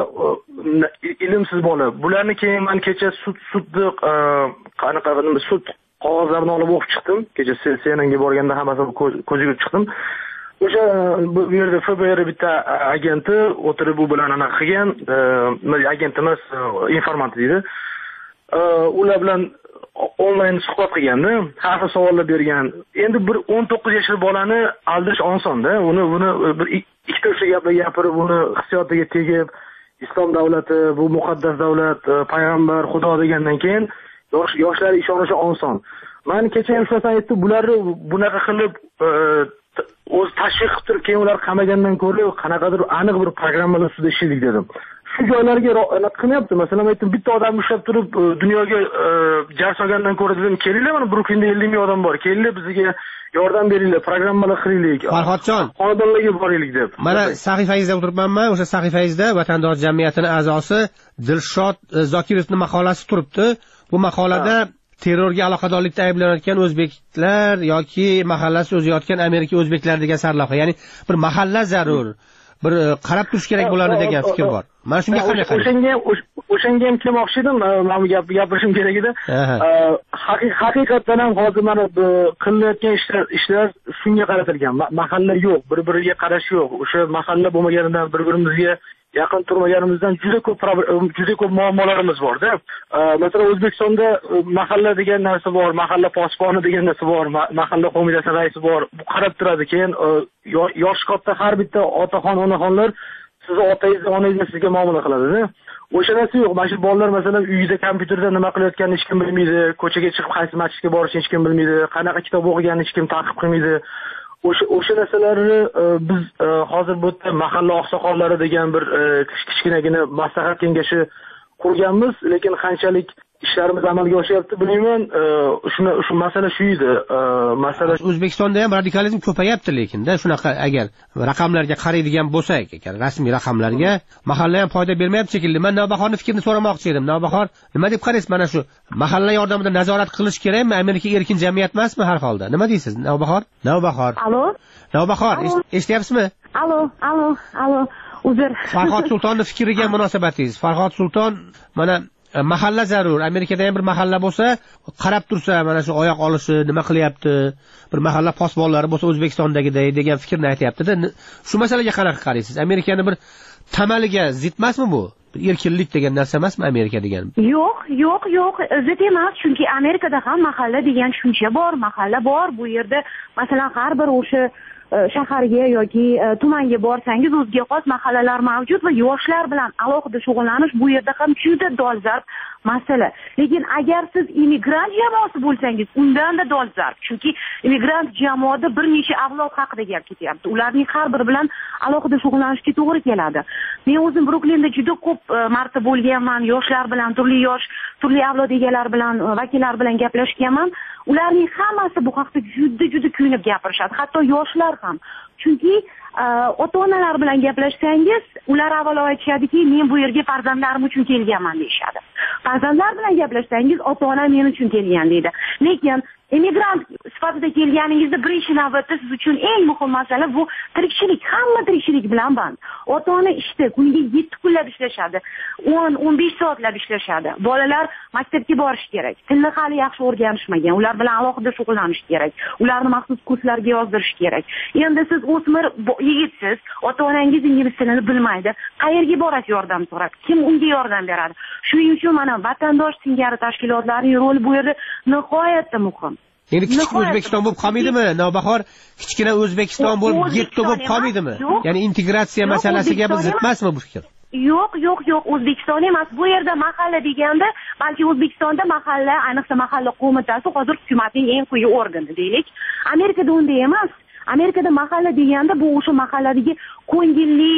ilmsiz bola. Bularni keyin men kecha sud sudni qanaqa sud qog'ozlarini olib o'qib chiqdim. Kecha C N N ga borganda hammasini ko'ziga chiqdim. O'sha bu yerda F B R bitta agenti o'tirib bu bilan anaqa qilgan, agent emas, informant deydi. ular bilan onlayn suhbat qilganda har xil savollar bergan. Endi bir o'n to'qqiz yoshli bolani aldash osonda. Uni buni bir ikkita uch gaplar gapirib, uni hissiyotiga tegib, islom davlati, bu muqaddas davlat, payg'ambar, Xudo degandan keyin yosh yoshlar ishonishi oson. Men kecha ham shuni aytdim, bularni bunaqa qilib o'z tashviq qilib turib, keyin ular qamagandan ko'ra qanaqadir aniq bir programmalar ustida ishlaylik dedim. Shu joylarga nima qilyapti? Masalan, aytdim, bitta odam ushlab turib dunyoga jar solgandan ko'ra dedim, kelinglar, mana Bruklinda ellik ming odam bor. Kelinglar bizga yordam beringlar, programmalar qilaylik. Farhodjon, xonadonlarga boraylik deb. Mana sahifangizda o'tiribmanman, o'sha sahifangizda vatandosh jamiyatining a'zosi Dilshod Zokirovning maqolasi turibdi. Bu maqolada terrorga aloqadorlikda ayblanayotgan o'zbeklar yoki mahallasi o'zi yotgan Amerika o'zbeklar degan sarlavha, ya'ni bir mahalla zarur, bir qarab turish kerak bo'ladi degan fikr bor. Mana shunga qanday qaraysiz? O'shanga o'shanga ham kelmoqchi edim, men gap gapirishim kerak edi. Haqiqatan ham hozir mana qilayotgan ishlar ishlar shunga qaratilgan. Mahalla yo'q, bir-biriga qarash yo'q. O'sha mahalla bo'lmaganidan bir-birimizga yaqin turmaganimizdan juda ko'p juda ko'p muammolarimiz bor-da. Masalan, O'zbekistonda mahalla degan narsa bor, mahalla posboni degan narsa bor, mahalla qo'mitasi raisi bor. Bu qarab turadi. Keyin yosh katta har bitta otaxon, onaxonlar sizni otangiz, onangiz sizga muomala qiladi-da. O'sha narsa yo'q. Mana shu bolalar masalan uyida kompyuterda nima qilayotganini hech kim bilmaydi, ko'chaga chiqib qaysi masjidga borishini hech kim bilmaydi, qanaqa kitob o'qiganini hech kim ta'qib qilmaydi. O'sha o'sha narsalarni biz hozir bu yerda mahalla oqsoqollari degan bir kichkinagina maslahat kengashi qurganmiz, lekin qanchalik ishlarimiz amalga oshyapti bilmayman. Shuna shu masala shu edi. Masala O'zbekistonda ham radikalizm ko'payapti, lekunda shunaqa agar raqamlarga qaraydigan bo'lsak, ekan rasmiy raqamlarga mahalla ham foyda bermayapti shekilli. Men Navbahorning fikrini so'ramoqchi edim. Navbahor, nima deb qaraysiz mana shu mahalla yordamida nazorat qilish kerakmi? Amerika erkin jamiyat emasmi har holda? Nima deysiz, Navbahor? Navbahor. Alo? Navbahor, eshityapsizmi? Alo, alo, alo. Uzr. Farhod Sultonning fikriga munosabatingiz. Farhod Sulton mana mahalla zarur. Amerikada ham bir mahalla bo'lsa, qarab tursa, mana shu oyoq olishi, nima qilyapti, bir mahalla posbonlari bo'lsa O'zbekistondagiday degan fikrni aytayapti-da. Shu masalaga qanaqa qaraysiz? Amerikani bir tamaliga zid emasmi bu? Erkinlik degan narsa emasmi Amerika degan? Yo'q, yo'q, yo'q, zid emas, chunki Amerikada ham mahalla degan tushuncha bor, mahalla bor. Bu yerda masalan har bir o'sha shaharga yoki tumanga borsangiz o'ziga xos mahallalar mavjud va yoshlar bilan alohida shug'ullanish bu yerda ham juda dolzarb masala. Lekin agar siz immigrant jamoasi bo'lsangiz, undan-da dolzarb. Chunki immigrant jamoada bir necha avlod haqida gap ketyapti. Ularning har biri bilan alohida shug'ullanishga to'g'ri keladi. Men o'zim Bruklinda juda ko'p marta bo'lganman, yoshlar bilan, turli yosh, turli avlod egalari bilan, vakillar bilan gaplashganman. Ularning hammasi bu haqda juda juda kuyunib gapirishadi, hatto yoshlar ham. Chunki ota-onalar bilan gaplashsangiz, ular avvalo aytishadiki, men bu yerga farzandlarim uchun kelganman deyshadi. Farzandlar bilan gaplashsangiz, ota-ona men uchun kelgan deydi. Lekin emigrant sifatida kelganingizda birinchi navbatda siz uchun eng muhim masala bu tirikchilik. Hamma tirikchilik bilan band. Ota-ona ishda kuniga yetti kunlab ishlashadi, o'n o'n besh soatlab ishlashadi. Bolalar maktabga borish kerak. Tilni hali yaxshi o'rganishmagan. Ular bilan alohida shug'ullanish kerak. Ularni maxsus kurslarga yozdirish kerak. Endi siz o'smir yigitsiz, ota-onangiz ingliz tilini bilmaydi. Qayerga borasiz yordam so'rab? Kim unga yordam beradi? Shuning uchun mana vatandosh singari tashkilotlarning roli bu yerda nihoyatda muhim. Endi kichik O'zbekiston bo'lib qolmaydimi? Navbahor, kichkina O'zbekiston bo'lib yetti bo'lib qolmaydimi? Ya'ni integratsiya masalasiga biz zid emasmi bu fikr? Yo'q, yo'q, yo'q, O'zbekiston emas. Bu yerda mahalla deganda, balki O'zbekistonda mahalla, ayniqsa mahalla qo'mitasi hozir hukumatning eng quyi organi deylik. Amerikada unday emas. Amerikada mahalla deganda bu o'sha mahalladagi ko'ngilli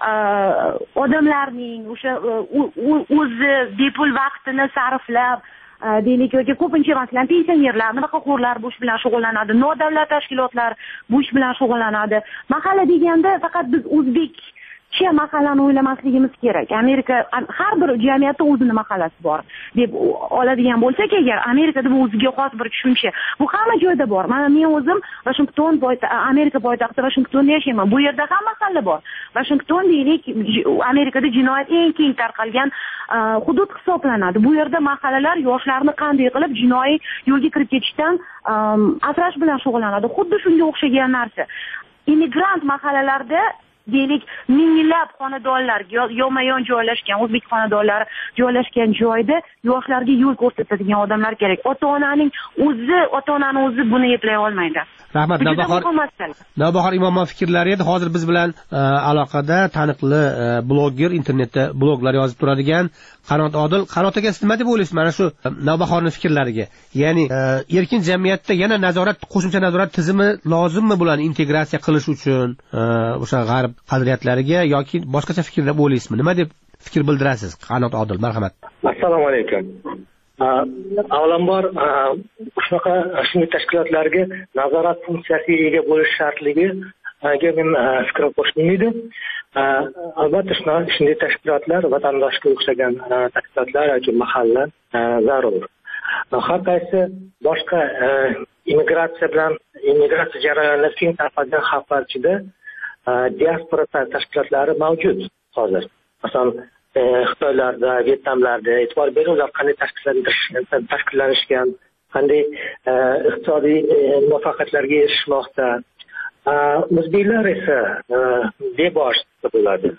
odamlarning o'sha o'zi bepul vaqtini sarflab deylik yoki ko'pincha masalan pensionerlar, nafaqaxo'rlar bu ish bilan shug'ullanadi, nodavlat tashkilotlar bu ish bilan shug'ullanadi. Mahalla deganda faqat biz o'zbek Che mahallani o'ylamasligimiz kerak. Amerika har bir jamiyatda o'zining mahallasi bor deb oladigan bo'lsak agar, Amerikada bu o'ziga xos bir tushuncha. Bu hamma joyda bor. Mana men o'zim Washington Amerika poytaxti Washingtonda yashayman. Bu yerda ham mahalla bor. Washington deylik, Amerikada jinoyat eng keng tarqalgan hudud hisoblanadi. Bu yerda mahallalar yoshlarni qanday qilib jinoiy yo'lga kirib ketishdan asrash bilan shug'ullanadi. Xuddi shunga o'xshagan narsa. Immigrant mahallalarda deylik minglab xonadonlar yonma-yon joylashgan, o'zbek xonadonlari joylashgan joyda yoshlarga yo'l ko'rsatadigan odamlar kerak. Ota-onaning o'zi, ota-onani o'zi buni eplay olmaydi. Rahmat, Navbahor. Navbahor Imomov fikrlari edi. Hozir biz bilan aloqada taniqli blogger, internetda bloglar yozib turadigan Qanot Odil. Qanot aka, siz nima deb o'ylaysiz mana shu Navbahorning fikrlariga? Ya'ni erkin jamiyatda yana nazorat, qo'shimcha nazorat tizimi lozimmi bularni integratsiya qilish uchun o'sha g'arb qadriyatlariga yoki boshqacha fikr deb o'ylaysizmi? Nima deb fikr bildirasiz? Qanot Odil, marhamat. Assalomu alaykum. Avvalambor shunaqa shunday tashkilotlarga nazorat funksiyasiga ega bo'lish shartligiga men fikr qo'shmayman. Albatta shunday tashkilotlar vatandoshga o'xshagan tashkilotlar yoki mahalla zarur. Har qaysi boshqa immigratsiya bilan immigratsiya jarayonida keng tarqalgan xalqlar ichida diaspora tashkilotlari mavjud hozir. Masalan, Xitoylarda, Vyetnamlarda e'tibor berib, ular qanday tashkillanishgan, qanday iqtisodiy muvaffaqiyatlarga erishmoqda. O'zbeklar esa bebosh bo'ladi.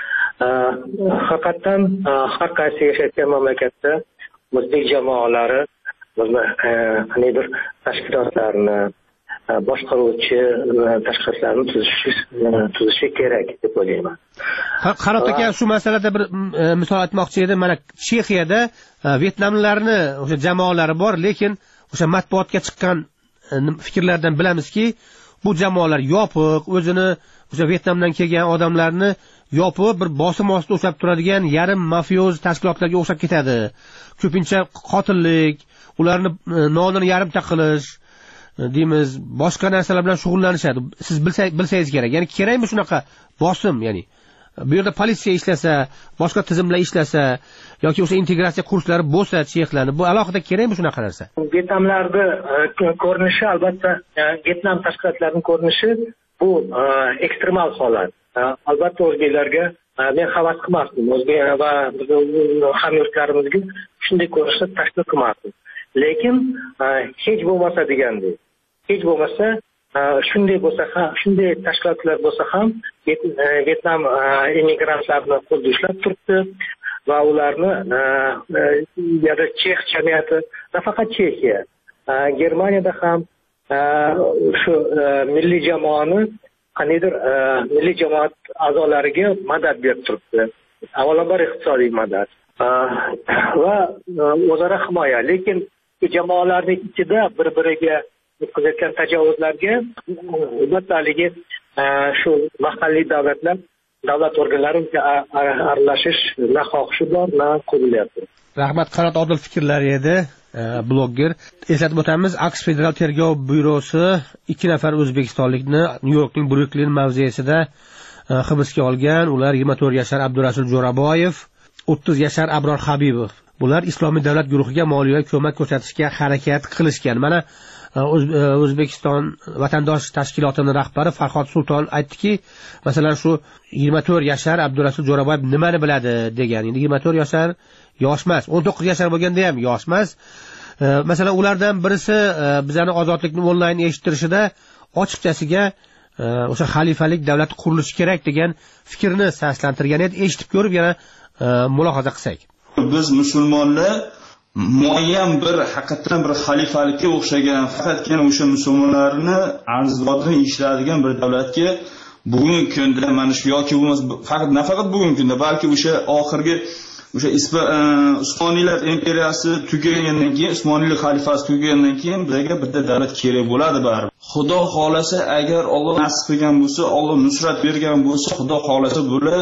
Haqiqatan har qaysi yashayotgan mamlakatda o'zbek jamoalari qandaydir tashkilotlarni boshqaruvchi tashkilotlarni tuzishi kerak deb o'ylayman. Qanot aka, shu masalada bir misol aytmoqchi edim. Mana Chexiyada Vyetnamlarni o'sha jamoalari bor, lekin o'sha matbuotga chiqqan fikrlardan bilamizki, bu jamoalar yopiq, o'zini o'sha Vyetnamdan kelgan odamlarni yopib bir bosim ostida ushlab turadigan yarim mafioz tashkilotlarga o'xshab ketadi. Ko'pincha qotillik, ularni nonini yarimta qilish deymiz, boshqa narsalar bilan shug'ullanishadi. Siz bilsangiz kerak. Ya'ni kerakmi shunaqa bosim, ya'ni bu yerda politsiya ishlasa, boshqa tizimlar ishlasa yoki o'sha integratsiya kurslari bo'lsa, chexlarni bu alohida kerakmi shunaqa narsa? Vyetnamlarda ko'rinishi, albatta Vyetnam tashkilotlarining ko'rinishi bu ekstremal holat. Albatta o'zbeklarga men havas qilmasdim. O'zbek va hamyurtlarimizga shunday ko'rinishni tashkil qilmasdim. Lekin hech bo'lmasa degandek, hech bo'lmasa shunday bo'lsa ham, shunday tashkilotlar bo'lsa ham Vyetnam immigrantlarni qo'lda ushlab turibdi va ularni yana Chex jamiyati, nafaqat Chexiya, Germaniyada ham shu milliy jamoani qandaydir milliy jamoat a'zolariga madad berib turibdi. Avvalambor iqtisodiy madad va o'zaro himoya. Lekin bu jamoalarning ichida bir-biriga o'tkazayotgan tajovuzlarga albatta shu mahalliy davlatlar, davlat organlari aralashish na xohishi bor, na qo'llayapti. Rahmat, Qanot Odil fikrlari edi, blogger. Eslatib o'tamiz, Aks Federal tergov byurosi ikki nafar o'zbekistonlikni Nyu-Yorkning Bruklin mavzesida hibsga olgan. Ular yigirma to'rt yashar Abdurasul Jo'raboyev, o'ttiz yashar Abror Habibov. Bular Islomiy davlat guruhiga moliyaviy ko'mak ko'rsatishga harakat qilishgan. Mana O'zbekiston vatandosh tashkilotining rahbari Farhod Sulton aytdiki, masalan shu yigirma to'rt yashar Abdurasul Jo'raboyev nimani biladi degan. Endi yigirma to'rt yashar yosh emas, o'n to'qqiz yashar bo'lganda ham yosh emas. Masalan, ulardan birisi bizani ozodlikni onlayn eshittirishida ochiqchasiga o'sha xalifalik davlati qurilishi kerak degan fikrni saslantirgan edi. Eshitib ko'rib yana mulohaza qilsak. Biz musulmonlar muayyan bir haqiqatan bir xalifalikka o'xshagan, faqatgina o'sha musulmonlarni arzodini ishlaydigan bir davlatga bugungi kunda mana shu yoki bo'lmas faqat nafaqat bugungi kunda, balki o'sha oxirgi o'sha Usmoniylar imperiyasi tugagandan keyin, Usmoniylik xalifasi tugagandan keyin bizga bitta davlat kerak bo'ladi baribir. Xudo xolasa, agar Alloh nasib qilgan bo'lsa, Alloh nusrat bergan bo'lsa, Xudo xolasa bular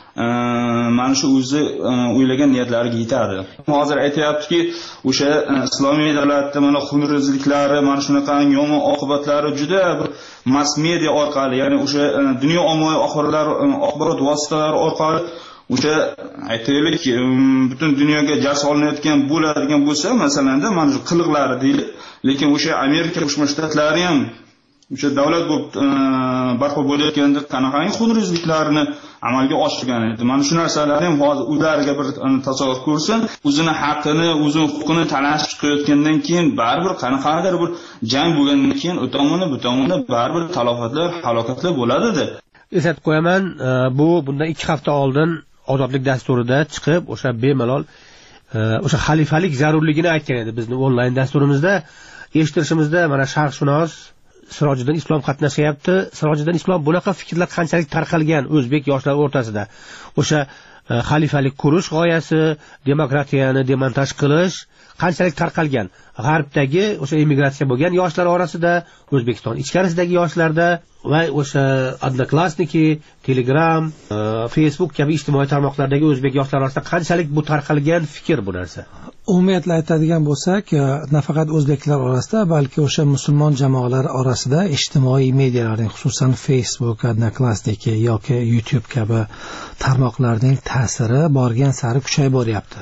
mana shu o'zi o'ylagan niyatlariga yetadi. Hozir aytayaptiki, o'sha islomiy davlatda mana xunrezliklari, mana shunaqa yomon oqibatlari juda bir mass media orqali, ya'ni o'sha dunyo ommaviy axborot vositalari orqali o'sha aytaylik butun dunyoga jar solinayotgan bo'ladigan bo'lsa, masalanda mana shu qiliqlari deylik. Lekin o'sha Amerika Qo'shma Shtatlari ham o'sha davlat bo'lib barpo bo'layotganda qanaqangi xunrezliklarni amalga oshirgan edi. Mana shu narsalarni ham hozir ularga bir tasavvur ko'rsin, o'zini haqqini, o'zini huquqini talashib chiqayotgandan keyin baribir qanaqadir bir jang bo'lgandan keyin u tomoni bu tomoni baribir talofatlar, halokatlar bo'ladi-da. eslatib qo'yaman, bu bundan ikki hafta oldin ozodlik dasturida chiqib o'sha bemalol o'sha xalifalik zarurligini aytgan edi. Bizni onlayn dasturimizda eshittirishimizda mana sharqshunos Sirojiddin Islom qatnashyapti. Sirojiddin Islom bunaqa fikrlar qanchalik tarqalgan o'zbek yoshlar o'rtasida. O'sha xalifalik qurish g'oyasi, demokratiyani demontaj qilish qanchalik tarqalgan. G'arbdagi o'sha emigratsiya bo'lgan yoshlar orasida, O'zbekiston ichkarisidagi yoshlarda va o'sha Odnoklassniki, Telegram, Facebook kabi ijtimoiy tarmoqlardagi o'zbek yoshlar orasida qanchalik bu tarqalgan fikr bu narsa. Umumiyatla aytadigan bo'lsak, nafaqat o'zbeklar orasida, balki o'sha musulmon jamoalar orasida ijtimoiy medialarning, xususan Facebook, Odnoklassniki yoki YouTube kabi tarmoqlarning ta'siri borgan sari kuchayib boryapti.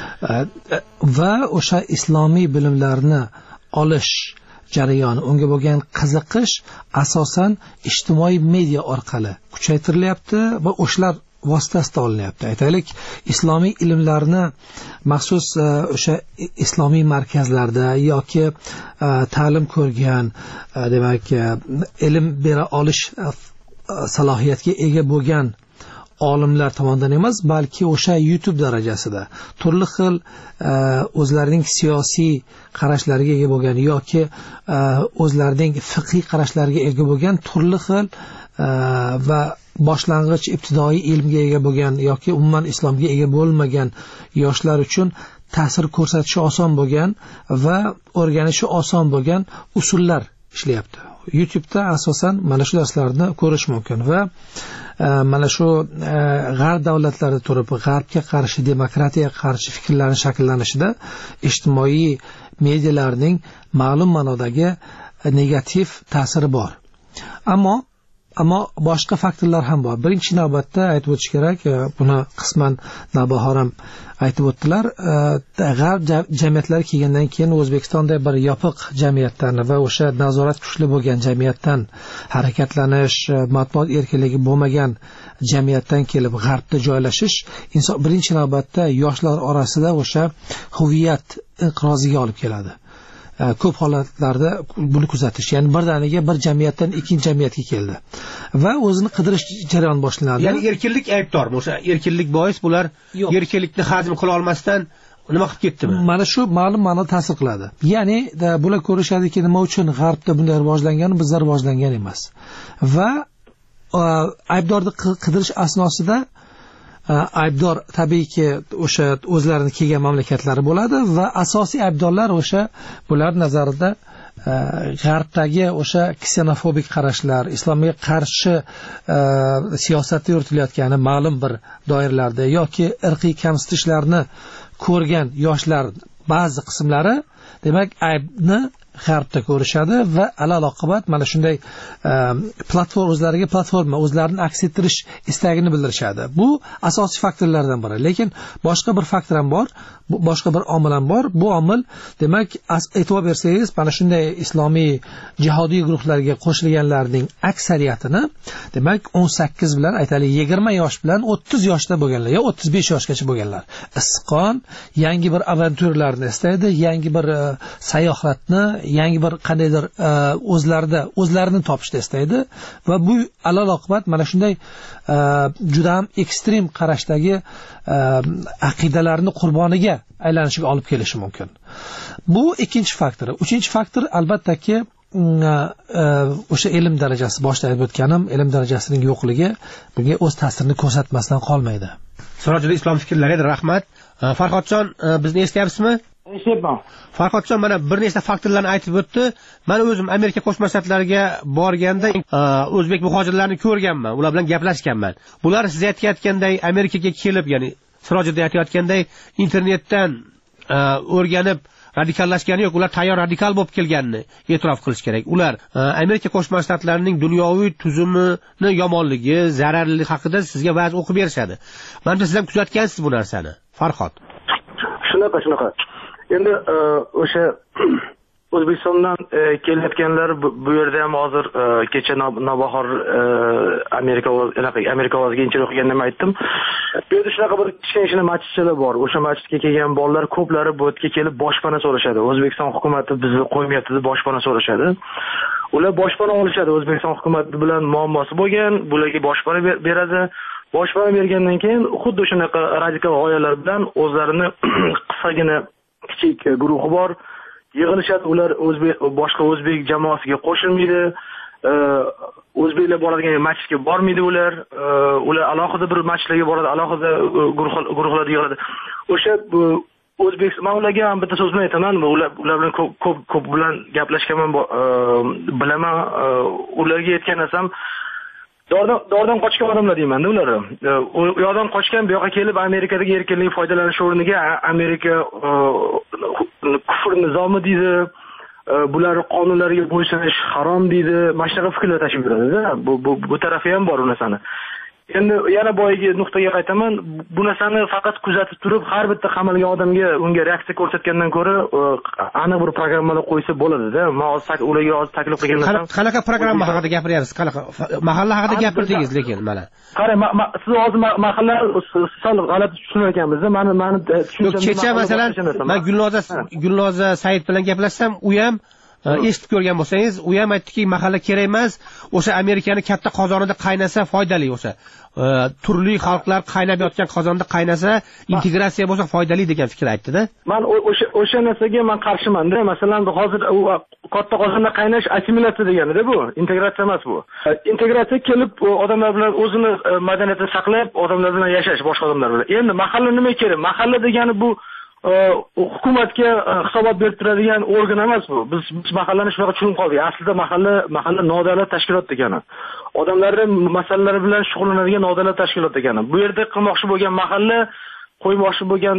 Va o'sha islomiy bilimlarni olish jarayoni, unga bo'lgan qiziqish asosan ijtimoiy media orqali kuchaytirilyapti va o'shalar vositasida olinyapti. Aytaylik, islomiy ilmlarni maxsus o'sha islomiy markazlarda yoki ta'lim ko'rgan, demak, ilm bera olish salohiyatiga ega bo'lgan olimlar tomonidan emas, balki o'sha YouTube darajasida turli xil o'zlarining siyosiy qarashlariga ega bo'lgan yoki o'zlarining fiqhiy qarashlariga ega bo'lgan turli xil va boshlang'ich ibtidoiy ilmga ega bo'lgan yoki umuman islomga ega bo'lmagan yoshlar uchun ta'sir ko'rsatishi oson bo'lgan va o'rganishi oson bo'lgan usullar ishlayapti. YouTube'da asosan mana shu darslarni ko'rish mumkin va mana shu g'arb davlatlarida turib g'arbga qarshi, demokratiyaga qarshi fikrlarning shakllanishida ijtimoiy medialarning ma'lum ma'nodagi negativ ta'siri bor. Ammo Ammo boshqa faktorlar ham bor. Birinchi navbatda aytib o'tish kerak, buni qisman Navbahor ham aytib o'tdilar. G'arb jamiyatlari kelgandan keyin O'zbekistonda bir yopiq jamiyatdan va o'sha nazorat kuchli bo'lgan jamiyatdan harakatlanish, matbuot erkinligi bo'lmagan jamiyatdan kelib g'arbda joylashish inson birinchi navbatda yoshlar orasida o'sha huviyat inqiroziga olib keladi. Ko'p holatlarda buni kuzatish, ya'ni birdaniga bir jamiyatdan ikkinchi jamiyatga keldi va o'zini qidirish jarayoni boshlanadi. Ya'ni erkinlik aybdormi? O'sha erkinlik bois bular erkinlikni hazm qila olmasdan nima qilib ketdimi? Mana shu ma'lum ma'noda ta'sir qiladi. Ya'ni bular ko'rishadiki, nima uchun g'arbda bunday rivojlangan, bizda rivojlangan emas. Va aybdorni qidirish asnosida aybdor tabiiyki o'sha o'zlarini kelgan mamlakatlari bo'ladi va asosiy aybdorlar o'sha bular nazarida g'arbdagi o'sha ksenofobik qarashlar, islomga qarshi siyosatda yuritilayotgani ma'lum bir doiralarda yoki irqiy kamsitishlarni ko'rgan yoshlar ba'zi qismlari, demak, aybni g'arbda ko'rishadi va alal oqibat mana shunday platforma o'zlariga platforma o'zlarini aks ettirish istagini bildirishadi. Bu asosiy faktorlardan biri. Lekin boshqa bir faktor ham bor, boshqa bir omil ham bor. Bu omil, demak, e'tibor bersangiz, mana shunday islomiy jihodiy guruhlarga qo'shilganlarning aksariyatini, demak, o'n sakkiz bilan, aytaylik, yigirma yosh bilan o'ttiz yoshda bo'lganlar, yo o'ttiz besh yoshgacha bo'lganlar. Issiqon, yangi bir avantyurlarni istaydi, yangi bir sayohatni, yangi bir qandaydir o'zlarida o'zlarini topishni istaydi va bu alal oqibat mana shunday juda ham ekstrem qarashdagi aqidalarni qurboniga aylanishiga olib kelishi mumkin. Bu ikkinchi faktor. Uchinchi faktor albattaki o'sha ilm darajasi, boshda aytib o'tganim, ilm darajasining yo'qligi bunga o'z ta'sirini ko'rsatmasdan qolmaydi. Sirojiddin Islom fikrlariga rahmat. Farhodjon, bizni eshityapsizmi? Eshityapman. Farhodjon mana bir nechta faktorlarni aytib o'tdi. Men o'zim Amerika Qo'shma Shtatlariga borganda o'zbek muhojirlarni ko'rganman, ular bilan gaplashganman. Bular siz aytayotganday Amerikaga kelib, ya'ni Sirojiddin aytayotganday internetdan o'rganib radikallashgani yo'q, ular tayyor radikal bo'lib kelganini e'tirof qilish kerak. Ular Amerika Qo'shma Shtatlarining dunyoviy tuzumini yomonligi, zararligi haqida sizga va'z o'qib berishadi. Menimcha siz ham kuzatgansiz bu narsani, Farhod. Shunaqa, shunaqa. Endi o'sha O'zbekistondan kelayotganlar bu yerda ham hozir kecha Navbahor Amerika Amerika ovoziga intervyu qilganda men aytdim. Bu yerda shunaqa bir kichkina masjidlar bor. O'sha masjidga kelgan bolalar ko'plari bu yerga kelib boshpana so'rashadi. O'zbekiston hukumatı bizni qo'ymayapti deb boshpana so'rashadi. Ular boshpana olishadi. O'zbekiston hukumatı bilan muammosi bo'lgan, bularga boshpana beradi. Boshpana bergandan keyin xuddi shunaqa radikal g'oyalar bilan o'zlarini qisqagina kichik guruhi bor. Yig'ilishadi, ular o'zbek boshqa o'zbek jamoasiga qo'shilmaydi. O'zbeklar boradigan matchga bormaydi ular. Ular alohida bir matchlarga boradi, alohida guruhlarda yig'iladi. O'sha O'zbekiston men ularga ham bitta so'z bilan aytaman, ular ular bilan ko'p ko'p ko'p bilan gaplashganman, bilaman. Ularga aytgan narsam Dordan dordan qochgan odamlar deyman-da ular. U yoqdan qochgan, bu yoqqa kelib Amerikadagi erkinlik foydalanish o'rniga Amerika kufr nizomi deydi, bular qonunlariga bo'ysunish harom deydi, mana shunaqa fikrlar tashib yuradi-da. Bu bu bu tarafi ham bor u narsani. Endi yana boyagi nuqtaga qaytaman, bu narsani faqat kuzatib turib, har bitta qamalgan odamga unga reaksiya ko'rsatgandan ko'ra, aniq bir programmalar qo'ysa bo'ladi-da. Men hozir ularga hozir taklif qilgan narsam. Qanaqa programma haqida gapiryapsiz? Qanaqa mahalla haqida gapirdingiz lekin mana. Qarang, siz hozir mahalla sal g'alati tushunayotganmiz-da. Meni meni tushuncham. Kecha masalan, men Gulnoza Gulnoza Said bilan gaplashsam, u ham eshitib ko'rgan bo'lsangiz, u ham aytdiki, mahalla kerak emas, o'sha Amerikani katta qozonida qaynasa foydali, o'sha turli xalqlar qaynab yotgan qozonda qaynasa integratsiya bo'lsa foydali degan fikr aytdi-da. Men o'sha o'sha narsaga men qarshiman-da. Masalan, hozir u katta qozonda qaynash assimilyatsiya degani-da bu, integratsiya emas bu. Integratsiya kelib odamlar bilan o'zini madaniyatini saqlab, odamlar bilan yashash, boshqa odamlar bilan. Endi mahalla nima kerak? Mahalla degani bu hukumatga hisobot berib turadigan organ emas bu. Biz biz mahallani shunaqa tushunib qoldik. Aslida mahalla mahalla nodavlat tashkilot degani. Odamlarning masalalari bilan shug'ullanadigan nodavlat tashkilot degani. Bu yerda qilmoqchi bo'lgan mahalla, qo'ymoqchi bo'lgan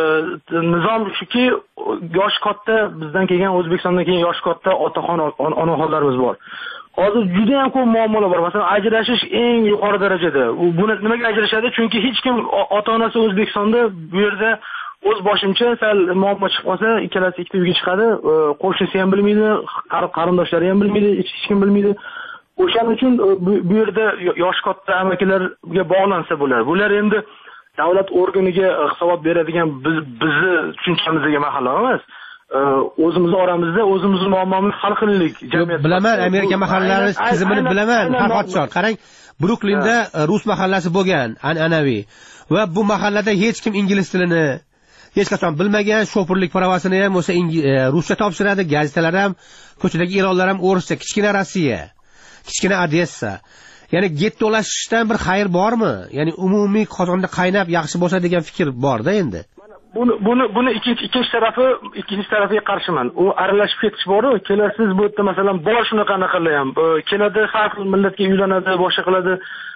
nizom shuki, yosh katta bizdan kelgan, O'zbekistondan kelgan yosh katta otaxon onaxonlarimiz bor. Hozir juda ham ko'p muammolar bor. Masalan, ajrashish eng yuqori darajada. U buni nimaga ajrashadi? Chunki hech kim ota-onasi O'zbekistonda, bu yerda o'z boshimcha sal muammo chiqib qolsa, ikkalasi ikkita uyga chiqadi, qo'shnisi ham bilmaydi, qarindoshlari ham bilmaydi, hech kim bilmaydi. O'shaning uchun bu yerda yosh katta amakilarga bog'lansa bo'lar. Bular endi davlat organiga hisobot beradigan biz bizni tushunchamizdagi mahalla emas. O'zimiz oramizda o'zimizning muammomizni hal qilaylik. Jamiyat bilaman, Amerika mahallari tizimini bilaman. Farhodjon, qarang, Bruklinda rus mahallasi bo'lgan, an'anaviy. Va bu mahallada hech kim ingliz tilini hech qachon bilmagan, shofirlik pravasini ham o'sha ruscha topshiradi, gazetalar ham, ko'chadagi e'lonlar ham o'rischa, kichkina Rossiya, kichkina Odessa. Ya'ni gettolashishdan bir xayr bormi? Ya'ni umumiy qozonda qaynab yaxshi bo'lsa degan fikr bor-da endi. Buni buni buni ikkinchi ikkinchi tarafi, ikkinchi tarafiga qarshiman. U aralashib ketish bor-ku. Kelarsiz bu yerda masalan bor shunaqa anaqa ham. Keladi, har xil millatga uylanadi, boshqa qiladi.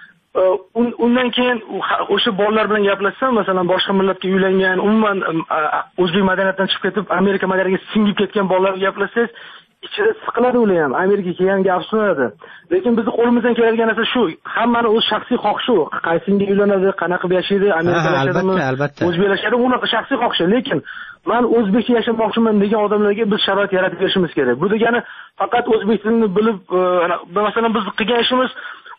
Undan keyin o'sha bolalar bilan gaplashsam, masalan, boshqa millatga uylangan, umuman o'zbek madaniyatidan chiqib ketib, Amerika madaniyatiga singib ketgan bolalarga gaplashsangiz, ichida siqiladi ular ham, Amerikaga kelganiga afsuslanadi. Lekin bizning qo'limizdan keladigan narsa shu, hammani o'z shaxsiy xohishi, qaysinga uylanadi, qanaqa yashaydi, Amerikada yashadimi, o'zbeklar unaqa shaxsiy xohishi. Lekin men o'zbekcha yashamoqchiman degan odamlarga biz sharoit yaratib berishimiz kerak. Bu degani faqat o'zbek tilini bilib, masalan, biz qilgan ishimiz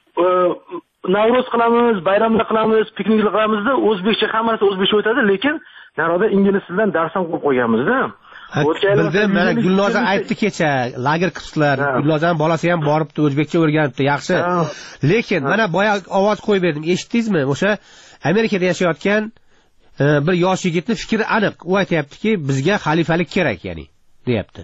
Navro'z qilamiz, bayramlar qilamiz, pikniklar qilamizda, o'zbekcha hammasi o'zbekcha o'tadi, lekin naroda ingliz tilidan dars ham qo'yib qo'yganmiz-da. Bildim, mana Gulnoza aytdi kecha, lager qilibsizlar. Gulnozaning bolasi ham boribdi, o'zbekcha o'rganibdi, yaxshi. Lekin mana boya ovoz qo'yib berdim, eshitdingizmi? O'sha Amerikada yashayotgan bir yosh yigitning fikri aniq. U aytayaptiki, bizga xalifalik kerak, ya'ni, deyapti.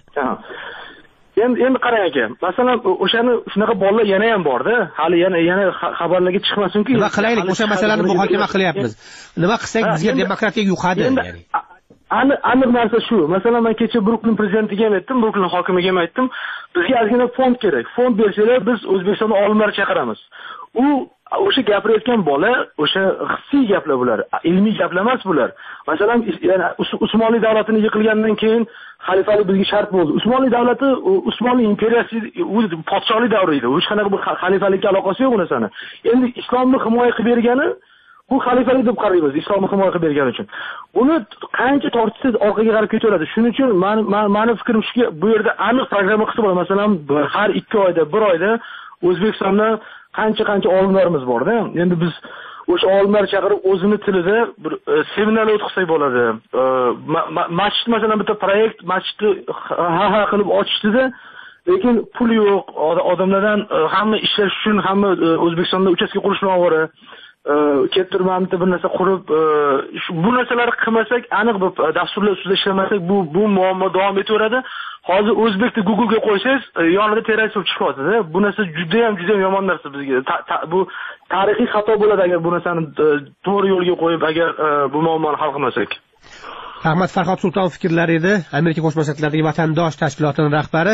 Endi endi qarang aka, masalan, o'shani shunaqa bolalar yana ham bor-da. Hali yana yana xabarlarga chiqmasin-ku. Nima qilaylik? O'sha masalani muhokama qilyapmiz. Nima qilsak bizga demokratiya yuqadi, ya'ni. Aniq aniq narsa shu. Masalan, men kecha Bruklin prezidentiga ham aytdim, Bruklin hokimiga ham aytdim. Bizga ozgina fond kerak. Fond bersanglar, biz O'zbekiston olimlarini chaqiramiz. U o'sha gapirayotgan bola, o'sha hissiy gaplar bular, ilmiy gaplar emas bular. Masalan, yana Usmonli davlatining yiqilganidan keyin xalifalik bizga shart bo'ldi. Usmonli davlati Usmonli imperiyasi, u podshohlik davri edi. Hech qanaqa bir xalifalikka aloqasi yo'q u narsani. Endi islomni himoya qilib bergani bu xalifalik deb qaraymiz, islomni himoya qilib bergani uchun. Uni qancha tortishsiz orqaga qarab ketaveradi. Shuning uchun meni fikrim shuki, bu yerda aniq programma qilsa bo'ladi. Masalan, har ikki oyda, bir oyda O'zbekistonda qancha-qancha olimlarimiz bor-da. Endi biz o'sha olimlar chaqirib o'zini tilida bir seminarlar o'tkazsak bo'ladi. Masjid masalan bitta proyekt, masjidni ha ha qilib ochishdi-da, lekin pul yo'q, odamlardan hamma ishlash uchun hamma O'zbekistonda uchastka qurishni ovora. Kettirmamda bir narsa qurib, bu narsalarni qilmasak, aniq bir dasturlar ustida ishlamasak, bu bu muammo davom etaveradi. Hozir o'zbekni Google ga qo'ysangiz, yonida terrorizm chiqyapti-da. Bu narsa juda ham juda ham yomon narsa bizga. Bu tarixiy xato bo'ladi agar bu narsani to'g'ri yo'lga qo'yib, agar bu muammoni hal qilmasak. Rahmat, Farhod Sultonov fikrlari edi. Amerika Qo'shma Shtatlaridagi vatandosh tashkilotining rahbari.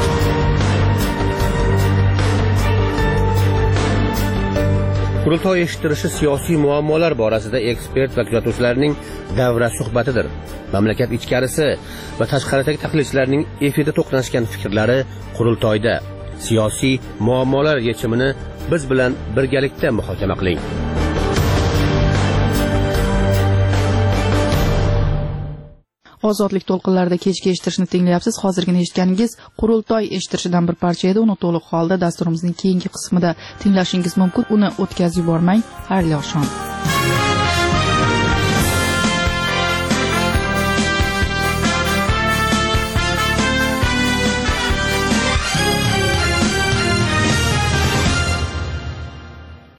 Qurultoy eshittirishi siyosiy muammolar borasida ekspert va kuzatuvchilarning davra suhbatidir. Mamlakat ichkarisi va tashqaridagi tahlilchilarning efirda to'qnashgan fikrlari qurultoyda. Siyosiy muammolar yechimini biz bilan birgalikda muhokama qiling. Ozodlik to'lqinlarida kechki eshittirishni tinglayapsiz. Hozirgina eshitganingiz qurultoy eshittirishidan bir parcha edi. Uni to'liq holda dasturimizning keyingi qismida tinglashingiz mumkin. Uni o'tkazib yubormang. Xayrli oqshom.